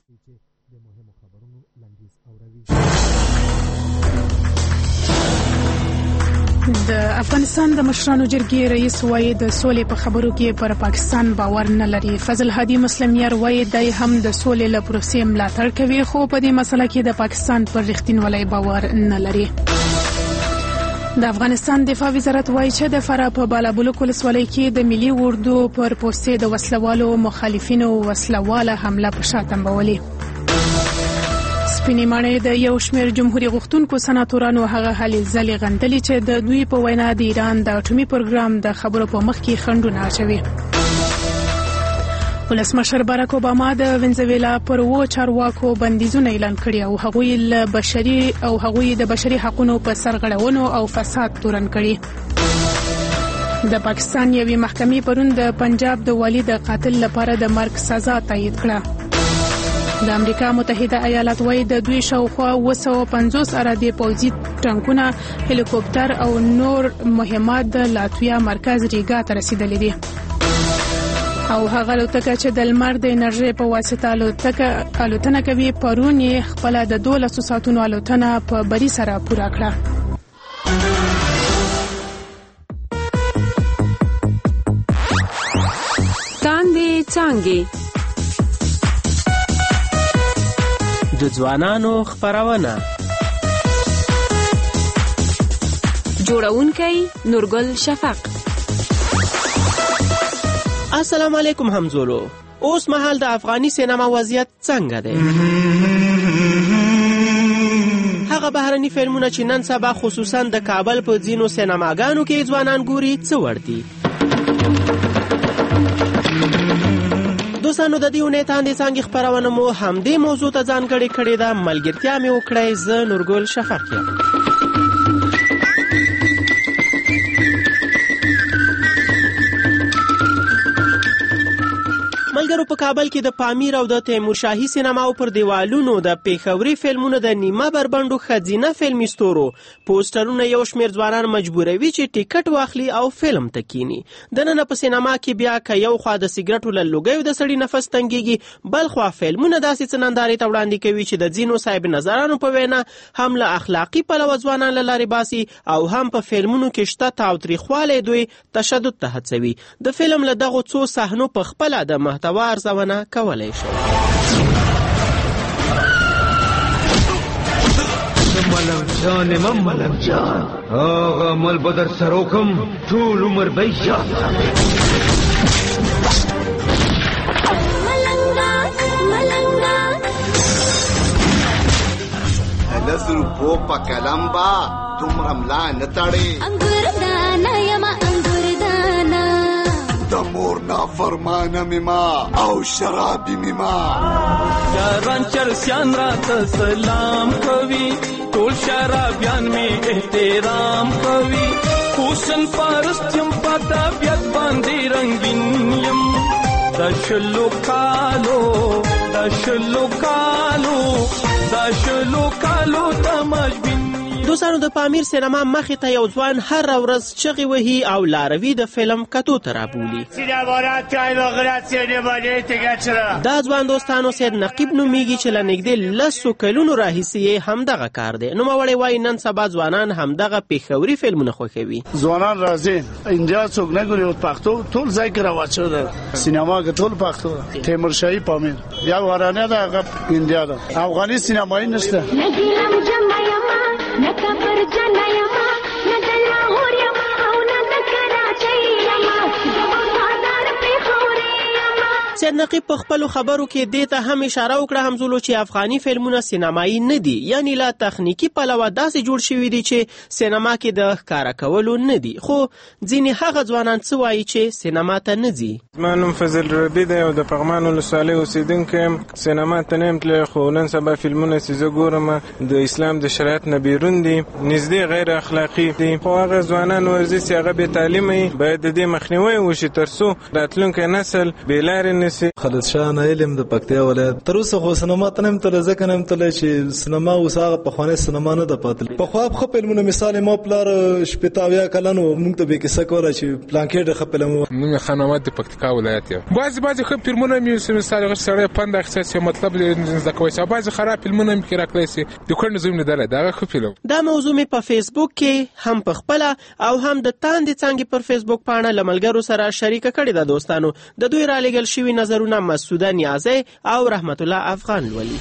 د افغانستان د مشرانو جرګې رئیس وایي د سولې په خبرو کې پر پاکستان باور نه لري. فضل هادي مسلمیار وایي دای هم د سولې له پروسې ملاتړ کوي خو په دې مسله کې د پاکستان پر رښتینولۍ باور نه لري. د افغانستان دفاع وزارت وایي چې د فراه په بالابلوک ولسوالۍ کې د ملي اردو پر پوستې د وسلوالو مخالفینو وسلواله حمله په شا تنبولې. سپینې ماڼۍ د یو شمېر جمهوریت غوښتونکو سناتورانو هغه هلې ځلې غندلې چې د دوی په وینا د ایران د اټومي پروګرام د خبرو په مخ کې خنډونه اچوي. ولسمشر باراک اوباما د وینزویلا پر وو چارواکو بندیزونه اعلان کړي او هغوی له بشري او هغوی د بشري حقوقو په سرغړونو او فساد تورن کړي. د پاکستان یوې محکمې پرون د پنجاب د والي د قاتل لپاره د مرګ سزا تایید کړه. د امریکا متحده ایالات وايي د دوی شاوخوا اوه سوه پنځوس ارادي پوځي ټانکونه هلیکوپټر او نور مهمات د لاتویا مرکز ریګا ته رسیدلي دي. او هغه الوتکه چې د لمر د انرژي په واسطه الوتنه کوي پرون یې خپل د دولسو ساعتونو الوتنه په بری سره پوره کړه. تاندې څانګې د ځوانانو خبرونه جوړونکی نورګل شفق. السلام علیکم همزولو. اوس مهال د افغاني سینما وضعیت څنګه دی؟ هغه بهرني فلمونه چې نن سبا خصوصا د کابل په ځینو سینماګانو کې ځوانان ګوري څه ور دي؟ دوستانو د دې اونۍ تاندې څانګې خپرونه مو همدې موضوع ته ځانګړې کړې ده. ملګرتیا مې وکړئ. زه نورګل شفق یم. ملګرو په کابل کې د پامیر او د تیمور شاهي سینماو پر دیوالونو د پیښوري فلمونو د نیمه بربنډو ښځینه فلمي ستورو پوسټرونه یو شمېر ځوانان مجبوروي چې ټیکټ واخلي او فلم ته کینی. دننه په سینما کې بیا که یو خوا د سیګرټو له لوګیو د سړي نفس تنګېږي، بل خوا فلمونه داسې څه نندارې ته وړاندې کوي چې د ځینو صاحب نظرانو په وینا هم له اخلاقي پلوه ځوانان له لارې باسي او هم په فلمونو کې شته تاوتریخوالی دوی تشدد ته هڅوي. د فلم له دغو څو صحنو په خپله د محتوا ارزونه کولی شي. ملم جان من ملم جان آغا مل بدر سروکم طول عمر بیشان ملنگا ملنگا لسر پو پا کلم با تم رملا نتاڑی انگور دانا یما انگور دانا دمور نا فرمانا مما او شرابی مما یاران چرسیان رات سلام کوي ټول شرابیان می احترام کوي حسن پرستم پتا بیت باندې رنگین یم د شلو کالو د شلو کالو د شلو کالو تمجبین. دوستانو د پامیر سینما مخې ته یو ځوان هر ورځ چغې وهي او لاروي د فلم کتو ته رابولي. دا ځوان دوستانو سید نقیب نومیږي چې له نږدې لسو کلونو راهیسې یې همدغه کار دی. نوموړی وایي نن سبا ځوانان همدغه پېښوري فلمونه خوښوي. ځوانان راځي اینجا څوک نه ګوري پښتو ټول ځای کې راواچو ده سینما کې ټول پښتو تیمورشاهي پامیر یا ورانه ده هغه انډیا ده افغاني سینمایي نشته. سید نقیب په خپلو خبرو کې دې ته هم اشاره وکړه همزولو چې افغاني فلمونه سینمایي نه دي، یعنی لا تخنیکی پلوه داسې جوړ شوي دي چې سینما کې د ښکاره کولو نه دي. خو ځینې هغه ځوانان څه وایي چې سینما ته نه ځي. زما نوم فضل ربی دی او د پغمان ولسوالۍ اوسېدونکی یم. سینما ته نه یم تللی خو نن سبا فلمونه چې زه ګورم د اسلام د شریعت نه بیرون دي، نږدې غیر اخلاقي دي. خو هغه ځوانان ورځي چې هغه بې تعلیمه وي باید د دې مخنیوی وشي تر څو راتلونکی نسل بېلارې خالد شاه نایلم د پکتیا ولایت. تر اوسه خو سینما ته نیم تل ځکه نیم تل چې سینما اوس هغه پخوانی سینما نه ده پاتې. په خو په فلمونو مثال ما پلار شپږ کلن و موږ ته به کیسه کوله چې پلانکېټ د فلمو نوم خانوات د پکتیا ولایت یم. بعضی بعضی خو فلمونه مې مثال غیر سره پند اخیستل مطلب د کوي چې بعضی خراب فلمونه مې کې راکړی سي د کورن زوم نه دله دا خو فلم. دا موضوع مې په فیسبوک کې هم په خپل او هم د تاندې څنګه پر فیسبوک پاڼه لملګرو سره شریک کړی ده. دوستانو د دوی را لګل شوی نظرونه مسعوده نیازی او رحمت الله افغان لولي.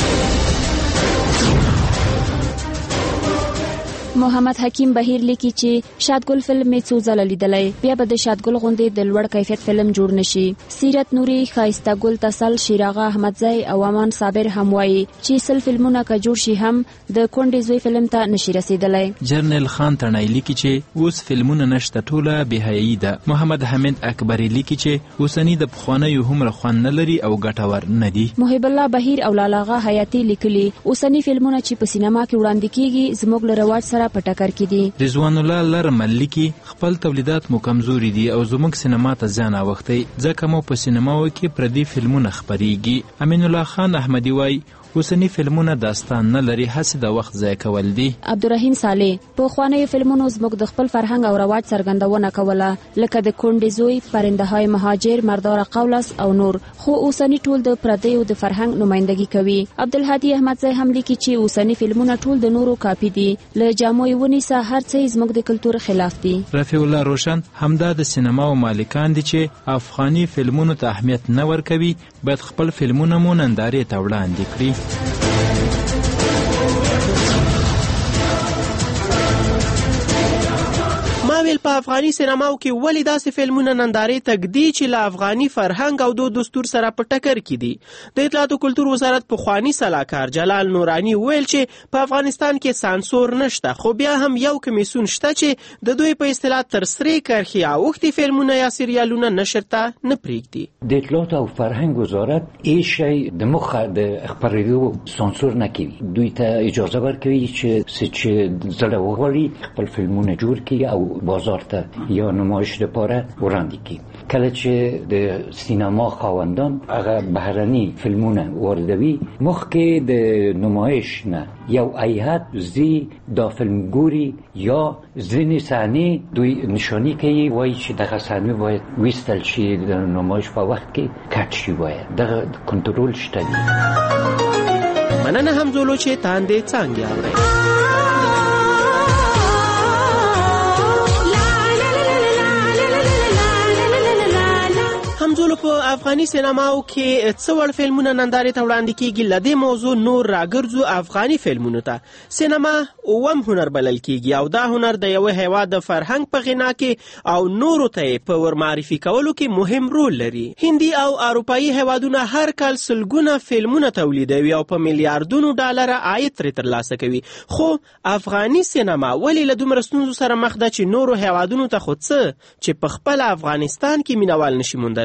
محمد حکیم بهیر لیکي چې شادګل فلم می څو ځله لیدلی، بیا به د شادګل غوندې د لوړ کیفیت فلم جوړ نشي. سیرت نوري، خایسته ګل تسل، شیراغه احمدزی او امان صابر هم وایي چې سل فلمونه که جوړ شي هم د کونډې زوی فلم ته نشي رسیدلی. جرنل خان تڼۍ لیکي چې اوس فلمونه نشته، ټوله بېحیایي ده. محمد حمید اکبری لیکي چې اوسني د پخوانیو هومره خوند نه لري او ګټور نه دي. محب الله بهیر او لالاغه حیاتي لیکلي اوسني فلمونه چې په سینما کې وړاندې کیږي زموږ له رواج سره په ټکر کې دي. رضوان الله لرمل لیکي خپل تولیدات مو کمزوري دي او زموږ سینما ته زیان اوښتی ځکه مو په سینماو کې پردي فلمونه خپریږي. امین الله خان احمدي وایي اوسنی فلمونه داستان نه لري، هڅې د وخت ضایع کول دي. عبدالرحیم صالح په خوانیو فلمونو زموږ د خپل فرهنګ او رواج څرګندونه کوله لکه د کونډې زوی، پرنده های مهاجر، مردار قولس او نور. خو اوسنی ټول د پردیو د فرهنګ نمائندګي کوي. عبدالهادي احمدزی هم لیکي چې اوسنی فلمونه ټول د نورو کاپی دي، له جامو ونیسه هر څه زموږ د کلتور خلاف دي. رفیع الله روشن همدا د سینما او مالکان دي چې افغاني فلمونو ته اهمیت نه ورکوي، باید خپل فلمونه مو نندارې ته وړاندې کړي. ویل په افغاني سینماو کې ولې داسې فلمونه نندارې تګدي چې له افغاني فرهنګ او دود دستور سره په ټکر کې دي. د اطلاعات او کلتور وزارت پخوانی سلاکار جلال نورانی ویل چې په افغانستان کې سانسور نشته، خو بیا هم یو کمیسیون شته چې د دوی په اصطلاح تر سرې کرښې اوښتي فلمونه یا سریالونه نشر ته نه پرېږدي. د اطلاعات او فرهنګ وزارت هیڅ شی د مخه د خپرېدو سانسور نه کوي. دوی ته اجازه ورکوي چې څه چې زړه وغواړي خپل فلمونه جوړ کړي او بازار ته یا نمایش لپاره وړاندې کړي. کله چې د سینما خاوندان هغه بهرني فلمونه واردوي مخکې د نمایش نه یو هیئت زی دا فلم ګوري یا ځینې صحنې دوی نشانی کوي، وایي چې دغه صحنې باید ویستل شي د نمایش په وخت کې کټ شي، باید دغه کنټرول شته دي. مننه همزولو چې تاندې څانګې اورئ. همزولو په افغاني سینماو کې څه وړ فلمونه نندارې ته وړاندې کیږي. له دې موضوع نور راګرځو افغاني فلمونو ته. سینما اووم هنر بلل کیږي او دا هنر د یوه هیواد د فرهنګ په غنا کې او نورو ته په ورمعرفي کولو کې مهم رول لري. هندي او اروپایي هیوادونه هر کال سلګونه فلمونه تولیدوي او په میلیارډونو ډالر عاید ترې ترلاسه کوي. خو افغاني سینما ولې له دومره ستونزو سره مخ ده چې نورو هیوادونو ته خو څه چې په خپل افغانستان کې مینوال نشي موندلی.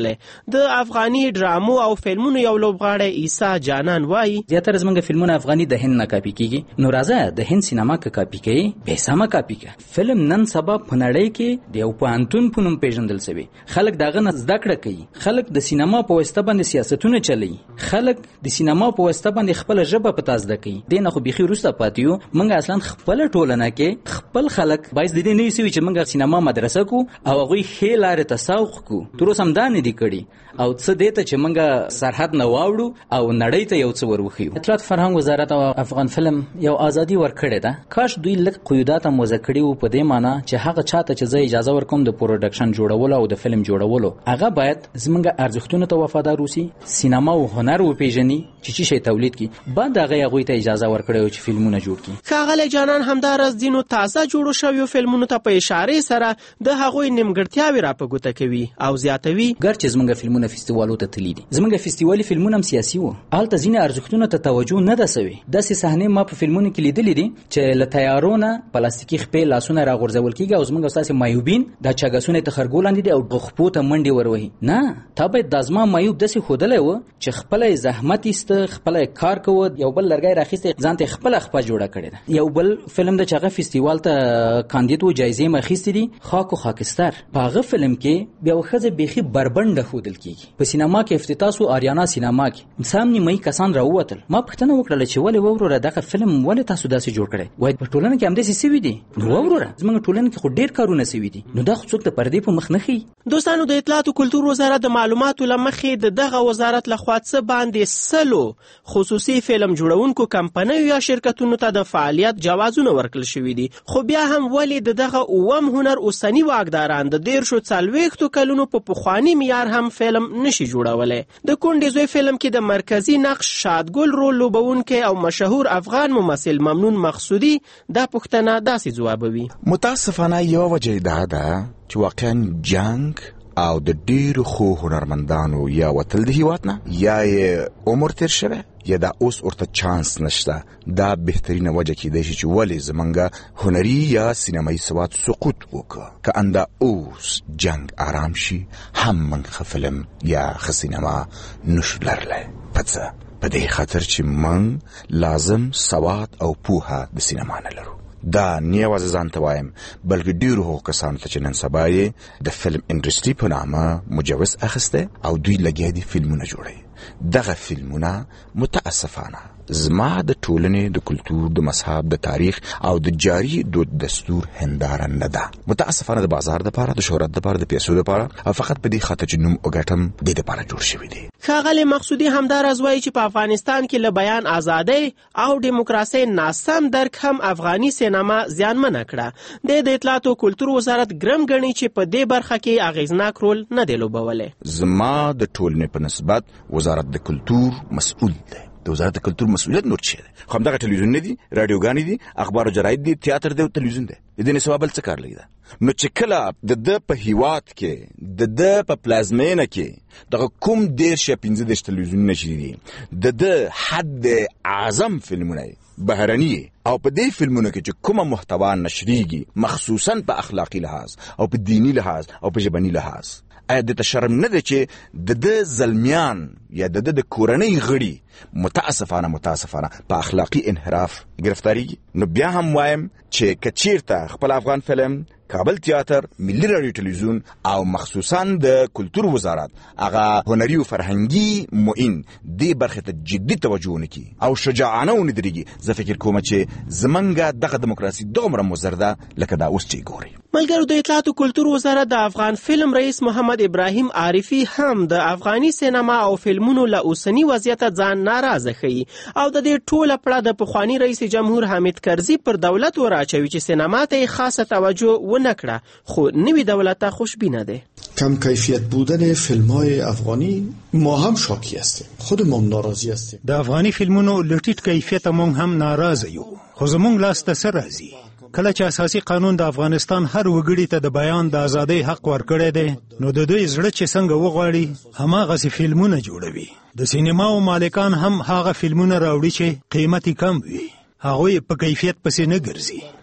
د افغاني ډرامو او فلمونو یو لوبغاړی عیسی جانان وایي زیاتره زمونږ فلمونه افغاني د هند نه کاپي کیږي، نو راځه د هند سینما که کاپي کوي به سمه کاپي کوي. فلم نن سبا په نړۍ کې د یو پوهنتون په نوم پیژندل شوی، خلک دغه نه زده کړه کوي، خلک د سینما په واسطه باندې سیاستونه چلوي، خلک د سینما په واسطه باندې خپل ژبه په تازه کوي. دې نه خو بيخي وروسته پاتې یو. موږ اصلا خپل ټولنه کې خپل خلک باید د دې نه یسوي چې موږ سینما مدرسه کو او هغه خې لارې تسوق کو تر اوسه هم دا نه دي کړي او څه دیته چې موږ سرحد نه واوړو او نړۍ ته یو څه ورخیو. اطلاعات فرهنګ وزارت او افغان فلم یو ازادي ورکړې ده. کاش دوی لږ قیودات هم وضع کړي وو په دې معنی چې هغه چاته چې زه اجازه ورکوم د پروډکشن جوړولو او د فلم جوړولو هغه باید زموږ ارزښتونو ته وفادار اوسي، سینما او هنر وپیژني چې چی شي تولید کی، بعد هغه هغه ته اجازه ورکړي چې فلمونه جوړ کړي. ښاغلی جانان همدارس ځینو تازه جوړو شویو فلمونو ته په اشاره سره د هغوی نیمګړتیاوې را په ګوته کوي او زیاتوي. ګرچې زموږ فلمونه فستیوالو ته تللي دي، زموږ فستیوالي فلمونه هم سیاسي وو، هلته ځینې ارزښتونو ته توجه نه ده سوې. داسې صحنې ما په فلمونو کې لیدلې دي چې له تیارو نه پلاستیکي خپې لاسونه راغورځول کېږي او زموږ ستاسې مایوبین دا چاګسونه ته خرګو لاندې دي او غخپو ته منډې وروهي. نه، تا باید دا زما مایوب داسې ښودلی و چې خپله زحمت ایسته، خپله کار کوه، یو بل لرګی راخیستی ځان ته خپله خپه جوړه کړې ده. یو بل فلم د چې هغه فستیوال ته کاندید و جایزې یې اخیستې دي، خاک و خاکستر. په هغه فلم کې بیا یوه ښځه بیخي بربنډه ښودل کېږي. په سینما کې افتتاح سو، آریانا سینما کې سام نیمایي کسان راووتل. ما پوښتنه وکړله چې ولې وروره دغه فلم ولې تاسو داسې جوړ کړی؟ وایي په ټولنه کې همداسې سوي دي. نو وروره زموږ ټولنه کې خو ډېر کارونه سوي دي، نو دا خو څوک د پردې په مخ نه ښیي. دوستانو، د اطلاعات او کلتور وزارت د معلوماتو له مخې د دغه وزارت لخوا څه باندې سلو خصوصي فلم جوړونکو کمپنیو یا شرکتونو ته د فعالیت جوازونه ورکړل شوي دي. خو بیا هم ولې د دغه اووم هنر اوسني واکداران د دیرشو څلوېښتو کلونو په پخواني معیار هم فلم نشي جوړولی؟ د کونډې زوی فلم کې د مرکزي نقش شادګل رول لوبونکی او مشهور افغان ممثل ممنون مقصودي دا پوښتنه داسې ځوابوي. متاسفانه یو وجه دا ده چې واقعا جنگ او د ډیرو خو هنرمندانو یا وتل د هیواد نه یا عمر تیر شوی یا دا اوس ورته چانس نشته. دا بهترینه وجه کېدای شي چې ولې زمونږ هنري یا سینمایي سواد سقوط وکړه. که انده اوس جنگ آرام شي هم من ښه فلم یا ښه سینما نشو لرلی. په څه؟ په دې خاطر چې من لازم سواد او پوهه د سینما نه لرو. دا نه یوازې ځان ته وایم بلکې ډېرو هغو کسانو ته چې نن سبا یې د فلم انډسټري په نامه مجوز اخیستی او دوی لګیا دي فلمونه جوړوي. دغه فلمونه متاسفانه زما د ټولنې د کلتور، د مذهب، د تاریخ او د جاری دود دستور هنداره نه ده. متاسفانه د بازار دپاره، د شهرت دپاره، د پیسو دپاره او فقط په دې خاطر چې نوم وګټم دې دپاره جوړ شوي دي. ښاغلی مقصودي همداراز وایي چې په افغانستان کې له بیان ازادۍ او ډیموکراسۍ ناسم درک هم افغاني سینما زیانمنه کړه. د د اطلاعات او کلتور وزارت ګرم ګڼي چې په دې برخه کې اغیزناک رول نه دی لوبولی. زما د ټولنې په نسبت وزارت د کلتور مسؤل دی. د وزارت د کلتور مسؤلیت نور چی دی؟ خو همدغه ټلویزیون نه دي، راډیوګانې دي، اخبار او جراید دي، تیاتر دی او تلویزیون دی. د دې نه سوا بل څه کار لري ده؟ نو چې کله د ده په هیواد کې د ده په پلازمینه کې دغه کوم دېرش یا پنځه دېرش تلویزیونونه چې دي د ده حد اعظم فلمونه بهرني او په دې فلمونو کې چې کومه محتوا نشریږي مخصوصا په اخلاقي لحاظ او په دینی لحاظ او په ژبني لحاظ، آیا د شرم نه ده چې د د زلمیان یا د د کورنۍ غړي متاسفانه متاسفانه په اخلاقی انحراف گرفتاریږي؟ نو بیا هم وایم چې کچیرته خپل افغان فلم، کابل تیاتر، ملي رادیو تلویزیون او مخصوصا د کلتور وزارت هغه هنري او فرهنګي معین دې برخې ته جدي توجه ونه کړي او شجاعانه ونه درېږي، زه فکر کوم چې زمونږ دغه دیموکراسي دومره مضر ده لکه دا اوس چې ګوري. ملګرو، د اطلاعات او کلتور وزارت د افغان فلم رئیس محمد ابراهیم عارفي هم د افغاني سینما او فلمونو له اوسني وضعیت ځان ناراضه ښیي او د دې ټوله پړه د پخواني رئیس جمهور حامد کرزي پر دولت وراچوي چې سینما ته خاصه توجه ونه کړه، خو نوی دولت خوشبینه ده. کم کیفیت بودن فیلم‌های افغانی ما هم شاکی هستیم، خودمون ناراضی هستیم. د افغاني فیلمونو له ټیټ کیفیت مونږ هم ناراضه یو، خو زمونږ لاس ته څه راځي؟ کله چې اساسي قانون د افغانستان هر وګړي ته د بیان د ازادۍ حق ورکړی دی، نو د دوی زړه چې څنګه وغواړي هماغسې فلمونه جوړوي. د سینماو مالکان هم هغه فلمونه راوړي چې قیمت یې کم وي، هغوی په کیفیت پسې نه ګرځي.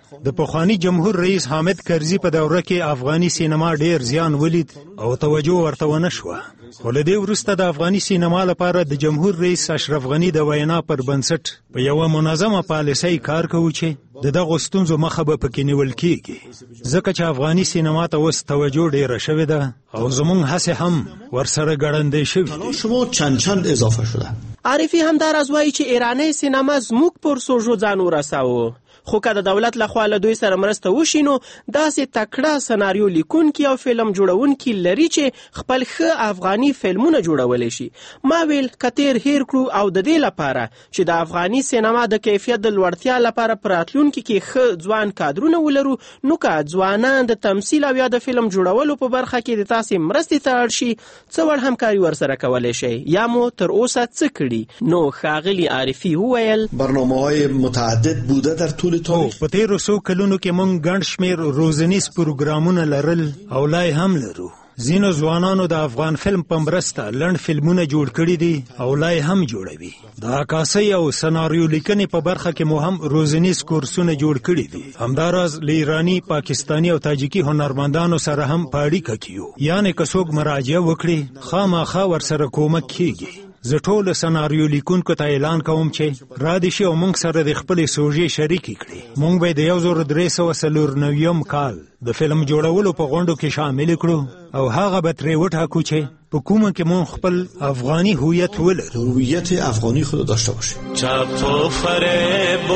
د پخوانی جمهور رئیس حامد کرزي په دوره کې افغاني سینما ډیر زیان ولید او توجه ورته ونه شوه. خو له دې وروسته د افغاني سینما لپاره د جمهور رئیس اشرف غني د وینا پر بنسټ په یوه منظمه پالیسۍ کار کوي چې د دغو ستونزو مخه به پکې نیول کېږي، ځکه چې افغاني سینما ته اوس توجه ډیره شوې ده او زموږ هڅې هم ورسره ګړندۍ شوي دي. شما چند چند اضافه شده. عارفي همداراز وایي چې ایرانی سینما زموږ پر سوژو ځان ورساوه، خو که د دولت لخوا له دوی سره مرسته وشي نو داسې تکړه سناریو لیکونکي او فلم جوړونکي لري چې خپل ښه افغاني فلمونه جوړولی شي. ما ویل که تیر هیر کړو او د دې لپاره چې د افغاني سینما د کیفیت د لوړتیا لپاره په راتلونکي کې ښه ځوان کادرونه ولرو، نو که ځوانان د تمثیل او یا د فلم جوړولو په برخه کې د تاسې مرستې ته اړ شي، څه وړ همکاري ورسره کولی شئ یا مو تر اوسه څه کړي؟ نو ښاغلي عارفي وویل برنامه‌های متعدد بوده در طول په تیرو څو کلونو کې موږ ګڼ شمېر روزنیز پروګرامونه لرل او لا هم لرو. ځینو ځوانانو د افغان فلم په مرسته لنډ فلمونه جوړ کړي دي او لا هم جوړوي. د عکاسۍ او سناریو لیکنې په برخه کې مو هم روزنیز کورسونه جوړ کړي دي. همداراز له ایرانی، پاکستانی او تاجیکي هنرمندانو سره هم په اړیکه کې یو، یعنې که څوک مراجعه وکړي خامخا ورسره کومک کیږي. زه ټولو سناریو لیکونکو ته اعلان کوم چې را دې شي او موږ سره د خپلې سوژې شریکې کړي. موږ به د یو زر درې سوه څلور نویم کال د فلم جوړولو په غونډو کې شامل کړو او هغه به ترې وټاکو چې په کومه کې موږ خپل افغاني هویت ولرو. هویت افغاني خود داشته باشیم. چا په فریب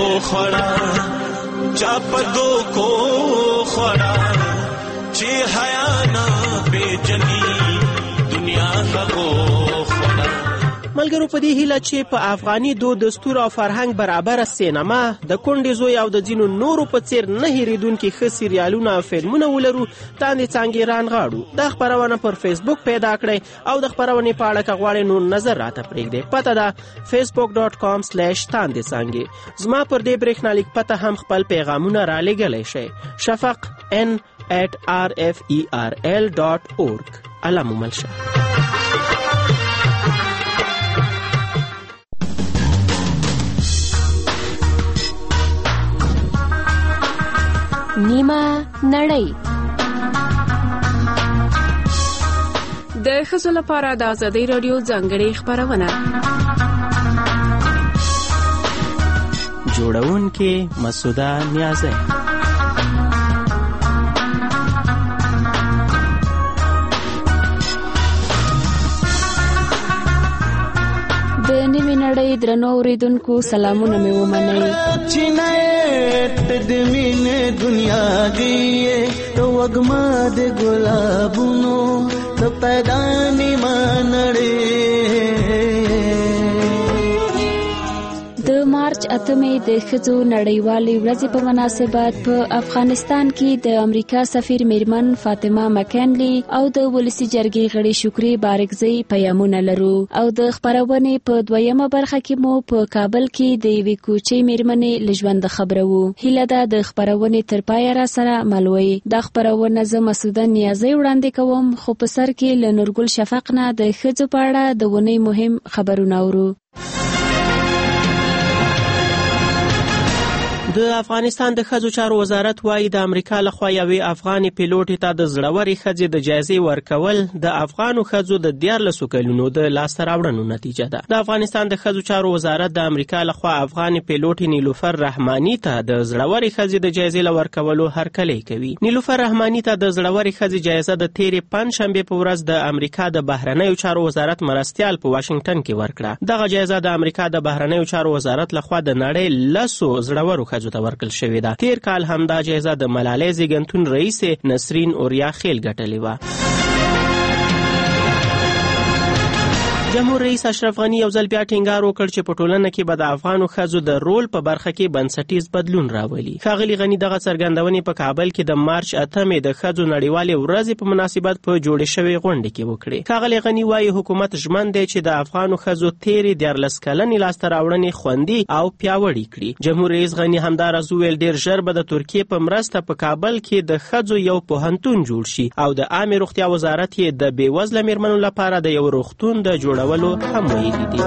خوړه، چا په دوکو خوړه، چې حیا نه پیژني دنیا هغو. ملګرو په دې هیله چې په افغاني دود، دستور او فرهنګ برابره سینما د کونډې زوی او د ځینو نورو په څیر نه هیریدونکي ښه سریالونه او فلمونه ولرو، تاندې څانګې رانغاړو. دا خپرونه پر فیسبوک پیدا کړئ او د خپرونې په اړه که غواړئ نور نظر راته پرېږدئ. پته ده فیسبوک ډاټ کام سلیش تاندې څانګې. زما پر دې برېښنالیک پته هم خپل پیغامونه رالیږلی شئ. شفق ان ایٹ آر اف ای آر ایل ډاټ اورګ. الله مو مل شه. نیمه نړۍ. د ښځو لپاره د ازادۍ راډیو ځانګړې خپرونه. جوړونکې مسعوده نیازی. د نیمې نړۍ درنو اوریدونکو سلامونه مې ومنئ. د مینې دنیا دی تو وګما د ګلابونو ته پیدا نیمه نړۍ. د مارچ اتمې د ښځو نړیوالې ورځې په مناسبت په افغانستان کې د امریکا سفیر میرمن فاطمه مکنلی او د ولسي جرګې غړي شکري بارکزی پیغامونه لرو او د خپرونې په دویمه برخه کې مو په کابل کې د یوې کوچۍ میرمنې له ژونده خبرو. هیله ده د خپرونې تر پایه را سره مل وئ. دا خپرونه زه مسعوده نیازی وړاندې کوم، خو په سر کې له نورګل شفق نه د ښځو په اړه د ونې مهم خبرونه اورو. د افغانستان د ښځو چارو وزارت وایي د امریکا لخوا یوې افغاني پیلوټې ته د زړورې ښځې د جایزې ورکول د افغانو ښځو د دیارلسو کلونو د لاسته راوړنو نتیجه ده. د افغانستان د ښځو چارو وزارت د امریکا لخوا افغاني پیلوټې نیلوفر رحماني ته د زړورې ښځې د جایزې لورکولو هرکلی کوي. نیلوفر رحماني ته د زړورې ښځې جایزه د تیرې پنجشنبې په ورځ د امریکا د بهرنیو چارو وزارت مرستیال په واشنگټن کې ورکړه. دغه جایزه د امریکا د بهرنیو چارو وزارت لخوا د نړۍ لسو زړورو ښځو ته ورکړل شوې ده. تیر کال هم دا جایزه د ملالۍ زیږنتون رئیس نسرین اوریا خیل ګټلې وه. جمهور رئیس اشرف غني یو ځل بیا ټینګار وکړ چې په ټولنه کې به د افغانو ښځو د رول په برخه کې بنسټیز بدلون راولي. ښاغلي غني دغه څرګندونې په کابل کې د مارچ اتمې د ښځو نړیوالې ورځې په مناسبت په جوړې شوې غونډه کې وکړې. ښاغلي غني وایي حکومت ژمن دی چې د افغانو ښځو تیرې دیارلس کلنې لاسته راوړنې خوندي او پیاوړې کړي. جمهور رئیس غني همداراز وویل ډېر ژر به د ترکیې په مرسته په کابل کې د ښځو یو پوهنتون جوړ شي او د عامې روغتیا وزارت یې د بېوزله میرمنو لپاره د یو روغتون د جوړولو هم ویلي دي.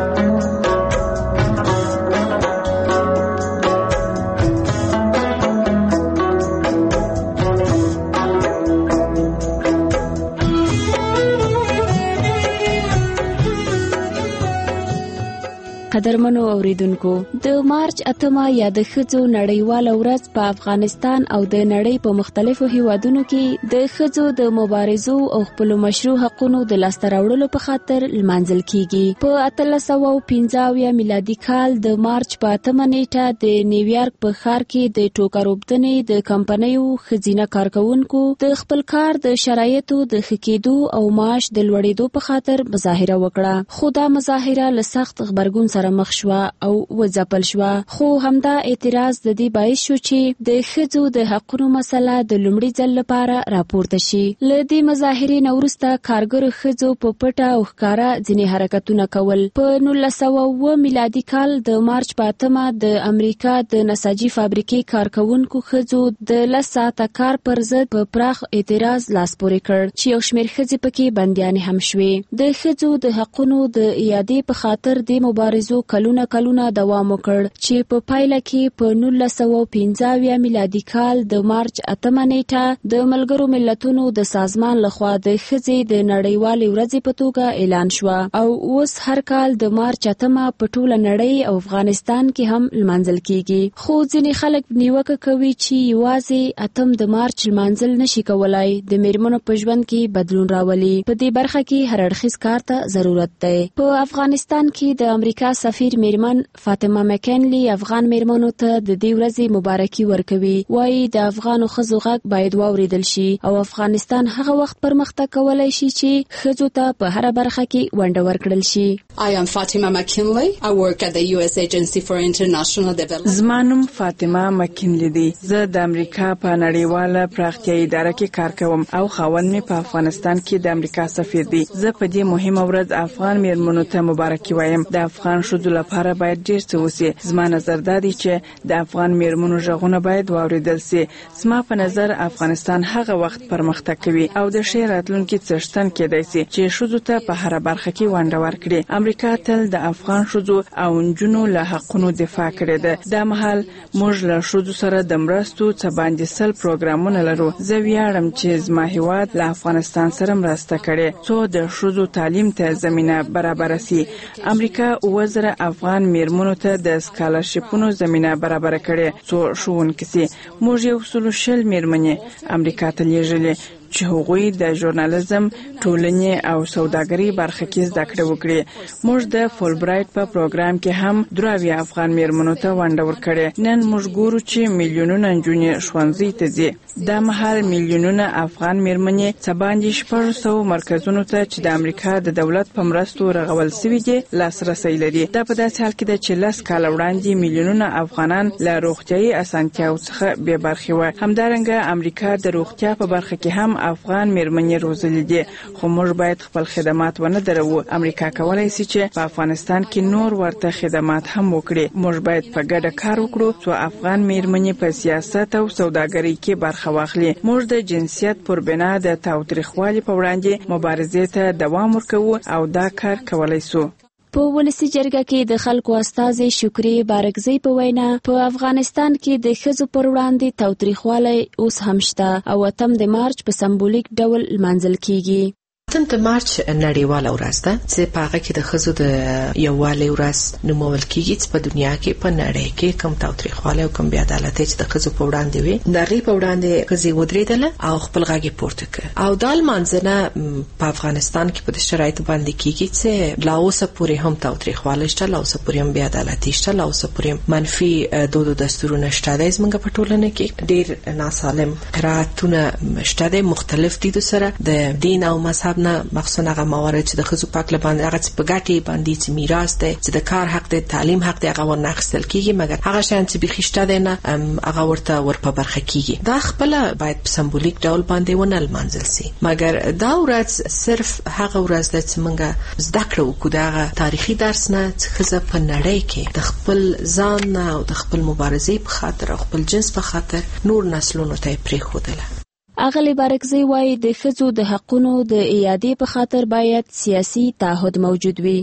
قدرمنو اوریدونکو، د مارچ اتمه یا د ښځو نړیواله ورځ په افغانستان او د نړۍ په مختلفو هیوادونو کې د ښځو د مبارزو او خپلو مشروع حقونو د لاسته راوړلو په خاطر لمانځل کیږي. په اتلس سوه پنځه اویا میلادي کال د مارچ په اتمه نیټه د نیویارک په ښار کې د ټوکروبدنې د کمپنیو ښځینه کارکوونکو د خپل کار د شرایطو د ښه کېدو او معاش د لوړېدو په خاطر مظاهره وکړه، خو دا مظاهره له سخت غبرګون سره مخ شوه او وځپل شوه. خو همدا اعتراض د دې باعث شو چې د ښځو د حقونو مسله د لومړي ځل لپاره راپورته شي. له دې مظاهرې نه وروسته کارګرو ښځو په پټه او ښکاره ځینې حرکتونه کول. په نولس سوه اووه میلادي کال د مارچ په اتمه د امریکا د نساجي فابریکې کارکوونکو ښځو د لس ساعته کار پر ضد په پراخ اعتراض لاس پورې کړ چې یو شمېر ښځې پکې بندیانې هم شوې. د ښځو د حقونو د ایادې په خاطر د مبارزو کلونه کلونه دوام وکړ چې په پایله کې په نولس سوه پنځه اویا میلادي کال د مارچ اتمه نیټه د ملګرو ملتونو د سازمان لخوا د ښځې د نړیوالې ورځې په توګه اعلان شوه او اوس هر کال د مارچ اتمه په ټوله نړۍ او افغانستان کې هم لمانځل کیږي. خو ځینې خلک نیوکه کوي چې یوازې اتم د مارچ لمانځل نشي کولای د میرمنو په ژوند کې بدلون راولي. په دې برخه کې هر اړخیز کار ته ضرورت دی. په افغانستان کې د امریکا سفیر میرمن فاطمه مکنلی افغان میرمنو ته د دې ورځې مبارکي ورکوي. وایي د افغانو ښځو غږ باید واوریدل شي او افغانستان هغه وخت پرمختګ کولی شي چې ښځو ته په هره برخه کې ونډه ورکړل شي. I am Fatima McKinley. I work at the U S Agency for International Development. زما نوم فاطمه مکنلی دی. زه د امریکا په نړیواله پراختیایي اداره کې کار کوم او خاوند مې په افغانستان کې د امریکا سفیر دی. زه په دې مهمه ورځ افغان میرمنو ته مبارکي وایم. د افغان ښځو لپاره باید ډېر څه وشي. زما نظر دا دی چې د افغان میرمنو غږونه باید واوریدل شي. زما په نظر افغانستان هغه وخت پرمختګ کوي او د ښې راتلونکي څښتن کېدای شي چې ښځو ته په هره برخه کې ونډه ورکړي. امریکا تل د افغان ښځو او نجونو له حقونو دفاع کړې ده. دا مهال موږ له ښځو سره د مرستو څه باندې سل پروګرامونه لرو. زه ویاړم چې زما هیواد له افغانستان سره مرسته کړې څو د ښځو تعلیم ته زمینه برابر شي. امریکا اووه زره افغان میرمنو ته د سکالرشیپونو زمینه برابر کړې څو ښوونکي شي. موږ یو سلو شل میرمنې امریکا ته لیږلې چې هغوی د ژورنالیزم، ټولنې او سوداګرۍ برخه کې زده کړې وکړي. موږ د فولبرایټ په پروګرام کې هم دراوی افغان میرمنو ته ونډه ورکړې. نن موږ ګورو چې میلیونونه نجونې ښوونځي ته ځي. دا مهال میلیونونه افغان میرمنې څه باندې شپږ سوه مرکزونو ته چې د امریکا د دولت په مرستو رغول شوي دي لاسرسی لري. دا په داسې حال کې ده چې لس کاله وړاندې میلیونونه افغانان له روغتیایي اسانتیاو څخه بې برخې وو. همدارنګه امریکا د روغتیا په برخه کې هم افغان میرمنې روزلې دي، خو موږ باید خپل خدمات ونه درو. امریکا کولای شي چې په افغانستان کې نور ورته خدمات هم وکړي. موږ باید په ګډه کار وکړو څو افغان میرمنې په سیاست او سوداګرۍ کې برخه واخلي. موږ د جنسیت پر بنا د تاوتریخوالي په وړاندې مبارزې ته دوام ورکوو او دا کار کولای شو. په ولسی جرګه کې د خلکو استازي شکری بارګزی په وینا په افغانستان کې د ښځو پر وړاندې تاوتریخوالی اوس هم شته او اتم د مارچ په سمبولیک ډول لمانځل کیږي. اتم د مارچ نړیواله ورځ ده چې په هغه کې د ښځو د یووالي ورځ نومول کیږي چې په دنیا کې په نړۍ کې کم تاوتریخوالی او کم بې عدالتۍ چې د ښځو په وړاندې وي د هغې په وړاندې ښځې ودرېدله او خپل غږ یې پورته کړ. او دا لمانځنه په افغانستان کې په دې شرایطو باندې کیږي چې لا اوسه پورې هم تاوتریخوالی شته، لا اوسه پورې هم بې عدالتي شته، لا اوسه پورې هم منفي دود او دستورونه شته دی زموږ په ټولنه کې. ډېر ناسالم قرائتونه شته دی مختلف دي سره د دین او مذهب نه مخصوصا هغه موارد چې د ښځو په حق باندې هغه په ګټې باندې چې میراث دی، چې د کار حق دی، تعلیم حق دی، هغه ورنه اخیستل کیږي، مګر هغه شیان چې بیخي شته دی نه هغه ورته ور په برخه کیږي. دا خپله باید په سمبولیک ډول باندې ونه لمانځل سي. مګر دا ورځ صرف هغه ورځ ده چې موږ زده کړه وکړو د هغه تاریخي درس نه چې ښځه په نړۍ کې د خپل ځان نه او د خپل مبارزې په خاطر او خپل جنس په خاطر نور نسلونو ته یې پرېښودله. اغلی بارکزی وایي د ښځو د حقونو د ایادې په خاطر باید سیاسي تعهد موجود وي.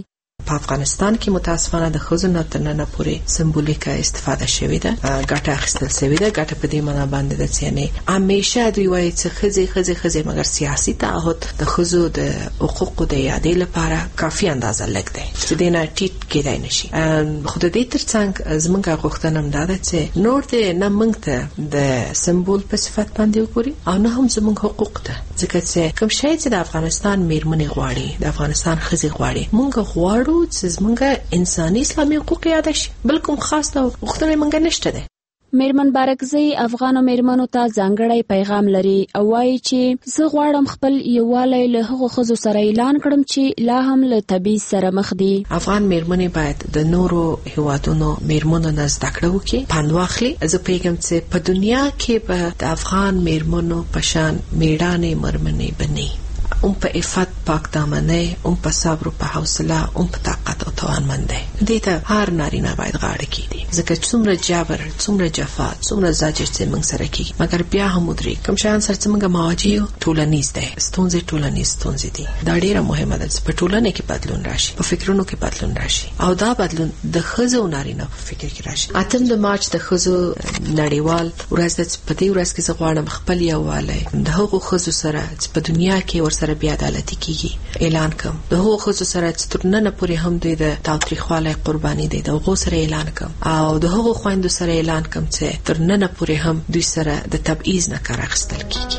په افغانستان کې متاسفانه د ښځو نه تر ننه پورې سمبولیکه استفاده شوې ده، ګټه اخیستل شوې ده. ګټه په دې معنا باندې ده چې یعنې همیشه دوی وایي چې ښځې ښځې ښځې مګر سیاسي تعهد د ښځو د حقوقو د یادې لپاره کافي اندازه لږ دی چې دې نه ټیټ کېدای نه شي. خو د دې تر څنګ زموږ غوښتنه هم دا ده چې نور دې نه موږ ته د سمبول په صفت باندې وګوري او نه هم زموږ حقوق ته، ځکه چې کوم شی چې د افغانستان میرمنې غواړي، د افغانستان ښځې غواړي، موږ غواړو چې زموږ انساني اسلامي حقوق یاد شي. بل کوم خاص غوښتنه موږ نشته ده. میرمن بارکزی افغانو میرمنو ته ځانګړی پیغام لري او وایي چې زه غواړم خپل یووالی له هغو ښځو سره اعلان کړم چې لا هم له تبعیض سره مخ دي. افغان میرمنې باید د نورو هیوادونو میرمنو نه زده کړه وکړي، پند واخلي. زه پوهیږم چې په دنیا کې به د افغان میرمنو په شان میړانې میرمنې به نه اون په عفت، پاک دامنۍ، اون په صبر او په حوصله، اون په طاقت او توانمندۍ. دې ته هر نارینه باید غاړه کېږدي، ځکه څومره جبر، څومره جفا، څومره زجر چې موږ سره کېږي، مګر بیا هم ودرېږو. کوم شیان سره چې موږ مواجه یو ټولنیز دی، ستونزې ټولنیز ستونزې دي. دا ډېره مهمه ده چې په ټولنه کې بدلون راشي، په فکرونو کې بدلون راشي او دا بدلون د ښځو او نارینه په فکر کې راشي. اتم د مارچ د ښځو نړیوال ورځ ده چې په دې ورځ کې زه غواړم خپل یووالی د هغو ښځو سره چې په دنیا کې ورسره بیا عدالتي کیږي اعلان کوم. د هغو ښځو سره چې تر ننه پورې هم دوی د تاوتریخوالي قرباني دي، د هغو سره اعلان کوم او د هغو خویندو سره اعلان کوم چې تر ننه پورې هم دوی سره د تبعیض نه کار اخیستل کیږي.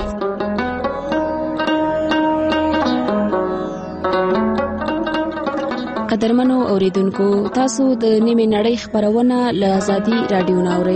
قدرمنو اوریدونکو، تاسو د نیمه نړۍ خبرونه له آزادي رادیو ناوري.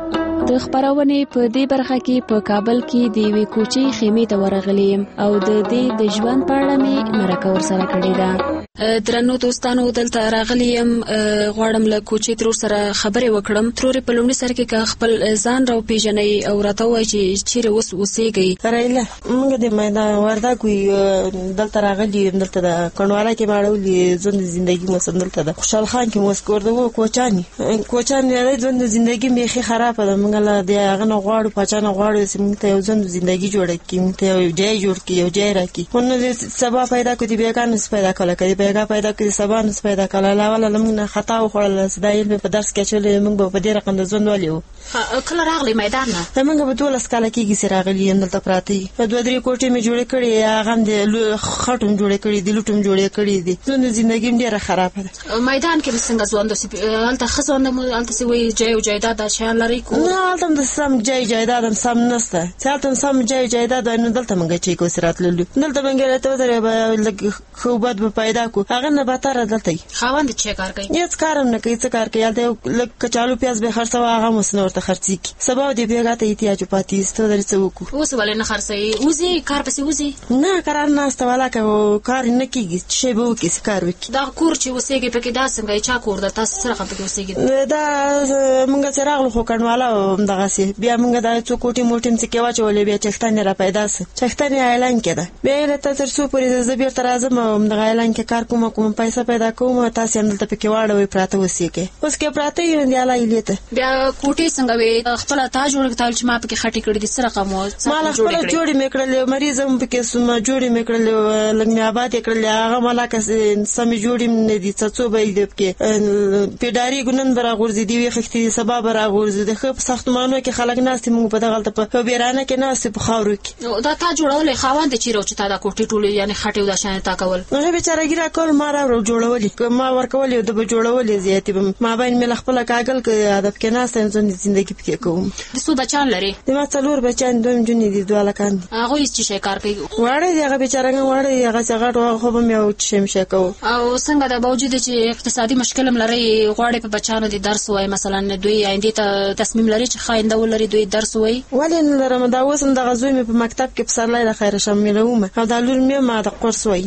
د خبرونې په دې برخه کې په کابل کې د یوې کوچۍ خیمې ته ورغلې او د دې د ژوند په اړه مې مرکه ورسره کړې ده. درنو دوستانو، دلته راغلی یم، غواړم له کوچۍ ترور سره خبرې وکړم. ترورې په لومړي سر کې که خپل ځان را وپېژنئ او راته ووایئ چې چیرې اوس اوسېږئ. رایله، موږ د میدان وردګ دلته راغلي یم. دلته د کنډواله کې ماړولي ژوند زندګي مو دلته ده. خوشحال خان کې مو سکورده وو کوچاني کوچان یې ژوند زندګي بیخي خرابه ده. موږ له دې هغه نه غواړو، پاچا نه غواړو چې موږ ته یو ژوند زندګي جوړه کړي، موږ ته یو ځای جوړ کړي، یو ځای راکړي. خو نو سبا پیدا کړي، بیګا نه پیدا کړل، کړي بیګا پیدا کړي، سبا نه پیدا کړل. لا ولا موږ نه خطا وخوړل، دا علم په درس کې چولې، موږ په دې رقم د ژوند ولې وو. کله راغلی میدان نه؟ موږ په دولس کاله کېږي چې راغلي یم. دلته پراته په دوه درې کوټې مې جوړې کړې، هغه هم د خټوم جوړې کړې دي، لوټوم جوړې کړې دي. ژوند زندګي م ډېره خرابه ده. میدان کې څنګه ژوند اوسې؟ هلته ښه ژوند هلته چې وایي جای او جایداد دا شیان لرئ؟ نه، هلته هم د سم جای جایداد هم سم نشته. چې هلته هم سم جای جایداد وای نو دلته موږ چې کوس راتللو، دلته موږ راته ودرې لږ ښه بد به پیدا کړو. هغه نه بهتره دلته خاوند چې کار کوي، هېڅ کار هم نه کوي. څه کار کوي؟ هلته لږ کچالو پیاز به خرڅوه، هغه هم اوس نه ورته خرڅېږي. سبا دې بیګا ته احتیاج پاتې ستو درې څه وکړو. اوس ولې نه خرڅوي؟ وځي کار پسې وځي؟ نه، قرار ناسته ولاکه کار نه کېږي. څه شی به وکړي؟ څه کار وکړي؟ دا کور چې اوسېږي پکې دا څنګه چا کور ده؟ تاسو څه رقم پکې اوسېږي؟ دا موږ چې راغلو خو کنډواله همدغسې بیا موږ دا څو کوټې موټې م چې کې واچولې، بیا چښتن یې را پیدا سه. چښتن یې اعلان کېده. بیا یې راته تر څو پورې زه بېرته راځم او همدغه اعلان کې کار کوم کوم پیسه پیدا کوم، تاسې هم دلته پکې واړوئ پراته اوسېږئ. اوس کې پراته یو د الله ایلې ته. بیا کوټې څنګه وې؟ خپله تا جوړ کړل چې ما پکې خټې کړې دي؟ څه رقم و؟ ما له خپله جوړې مې کړلې، مریض هم پکې سوم، جوړې مې کړلې، لږ مې آباد یې کړلې. هغه ملاکه سمې جوړې نه دي، څه څو به یې دي پکې پیډاري ګنن به راغورځي، دي وې خښتې دي، سبا به راغورځي. د ښه په ساختمانو کې خلک ناست دي، موږ په دغلته په بیرانه کې ناست په خاورو کې. دا تا جوړولې؟ خاوند چیرې و چې تا دا کوټې ټولې یعنې خټې او دا شیان تا کول؟ هغه بېچارهګي راکول، ما راوړل جوړولې، ما ورکولې او ده به جوړولې زیاتې به ما باندې مې له خپله کاږل که هدف کې ناسته یم، ژوند زندګي پکې کوم. د څو بچیان لرې؟ د ما څلور بچیان، دوه نجونې دي، دوه هلکان دي. هغوی څه شی کار کوي؟ واړه دي، هغه بېچارهګان واړه دي، هغه چې غټ هغه خو به مې او شی مشی کوو. او څنګه د باوجود چې اقتصادي مشکل هم لرئ، غواړئ په بچیانو دې درس ووایي؟ مثلا دوی آیندې ته تصمیم لري چې ښه آینده ولري، دوی درس ووایي؟ ولې نه لرم؟ دا اوس هم دغه زوی مې په مکتب کې پسرلی د خیره شاملومه او دا لور مې ما د قرص وایي.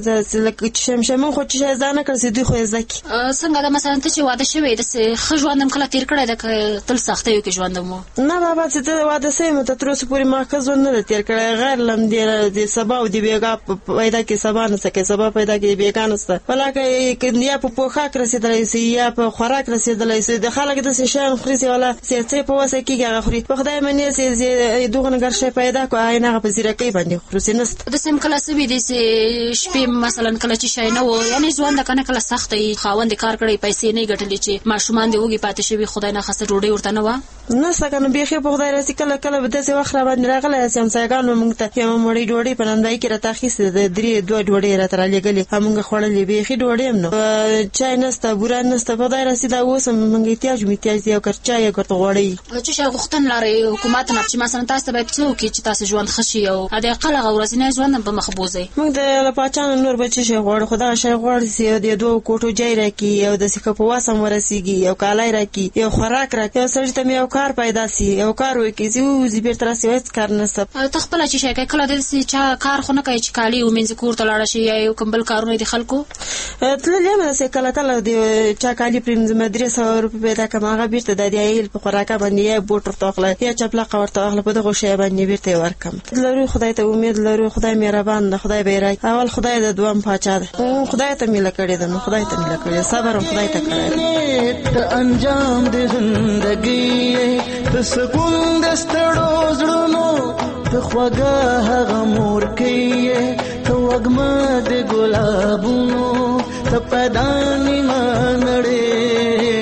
لکه چې شمشمه خو چې شی زده نه کړي، دوی خو یې زده کړي. څنګه ده مثلا ته چې واده شوې داسې ښه ژوند هم کله تېر کړی ده که تل سختیو کې ژوند مو؟ نه بابا چې ته واده سیم ته تر اوسه پورې ما ښه ژوند نه تیر کړی، غیر لم دی سبا او دی بیګا پیدا کې سبا نه سکه سبا پیدا کې بیګا نسته، ولاکه کندیا په پوخاک رسیدلای سي یا په خوراک رسیدلای سي، د خلک د شان خريسي ولا سيتري په واسه کې هغه خوري، په خدای منې سي دوغه نګر شي پیدا کو آینه په زیرکې باندې خرسي نست. د سیم کلاس وی دي سي شپې مثلا کله چې شي نه و یعنی ژوند کنه کله سخت ای خاوند کار کړی پیسې نه ګټلې چې ماشومان دی وګي پاتې شي خدای نه خاصه ډوډۍ ورته نه و نه سکنه بيخي په خدای راسي کله کله به داسې وخت را باندې راغله چې هم سایګانو موږ ته یو مړی ډوډۍ په نندای کې راته اخیسته د درې دوه ډوډۍ راته را لګلې همغه خوړلې بيخي ډوډۍ هم نو چای نسته بوران نسته په خدای راسي دا اوس موږ احتیاج می احتیاج دی او کرچا یې ګټه غوړی چې شغ غختن لري حکومت نه چې مثلا تاسو به څو کې چې تاسو ژوند خشي او د اقل غورزنه ژوند په مخبوزه موږ د پاچان نور بچی شي غوړ خدای شي غوړ سي د دوه کوټو جای راکی او د سکه په واسم ورسیږي او کالای راکی یو خوراک راکی او سړی ته یو کار پیدا سي یو کار وکي زو زیبر تر سي وڅ کار نسته ته خپل چې شي کله د سي چا کار خو نه کوي چې کالي او منځ کور ته لاړ شي یا کمبل کارونه دي خلکو تللې مې سي کله کله د چا کالي پریم مدرسه او پیدا کما هغه بیرته د دیایل په خوراکه باندې بوټر توخله یا چپلا قورته اخله په دغه شی باندې بیرته ورکم لرو خدای ته امید لرو خدای مهربان ده خدای بیرای اول خدای د دوام پاچا ده خدای ته مله کړی ده خدای ته مله کړی صبر خدای ته کړی ته انجام د زندګي ته سکون د ستړو زړونو ته خواږه هغه مور کې ته وږمه د ګلابونو ته پیدا نیمه نړۍ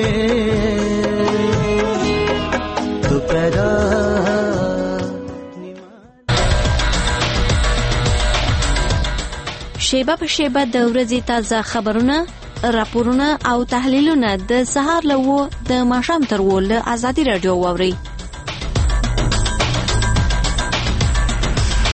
ته پیدا شیبه په شیبه د ورځې تازه خبرونه راپورونه او تحلیلونه د سهار له و د ماښام تر و له ازادي راډیو واورئ.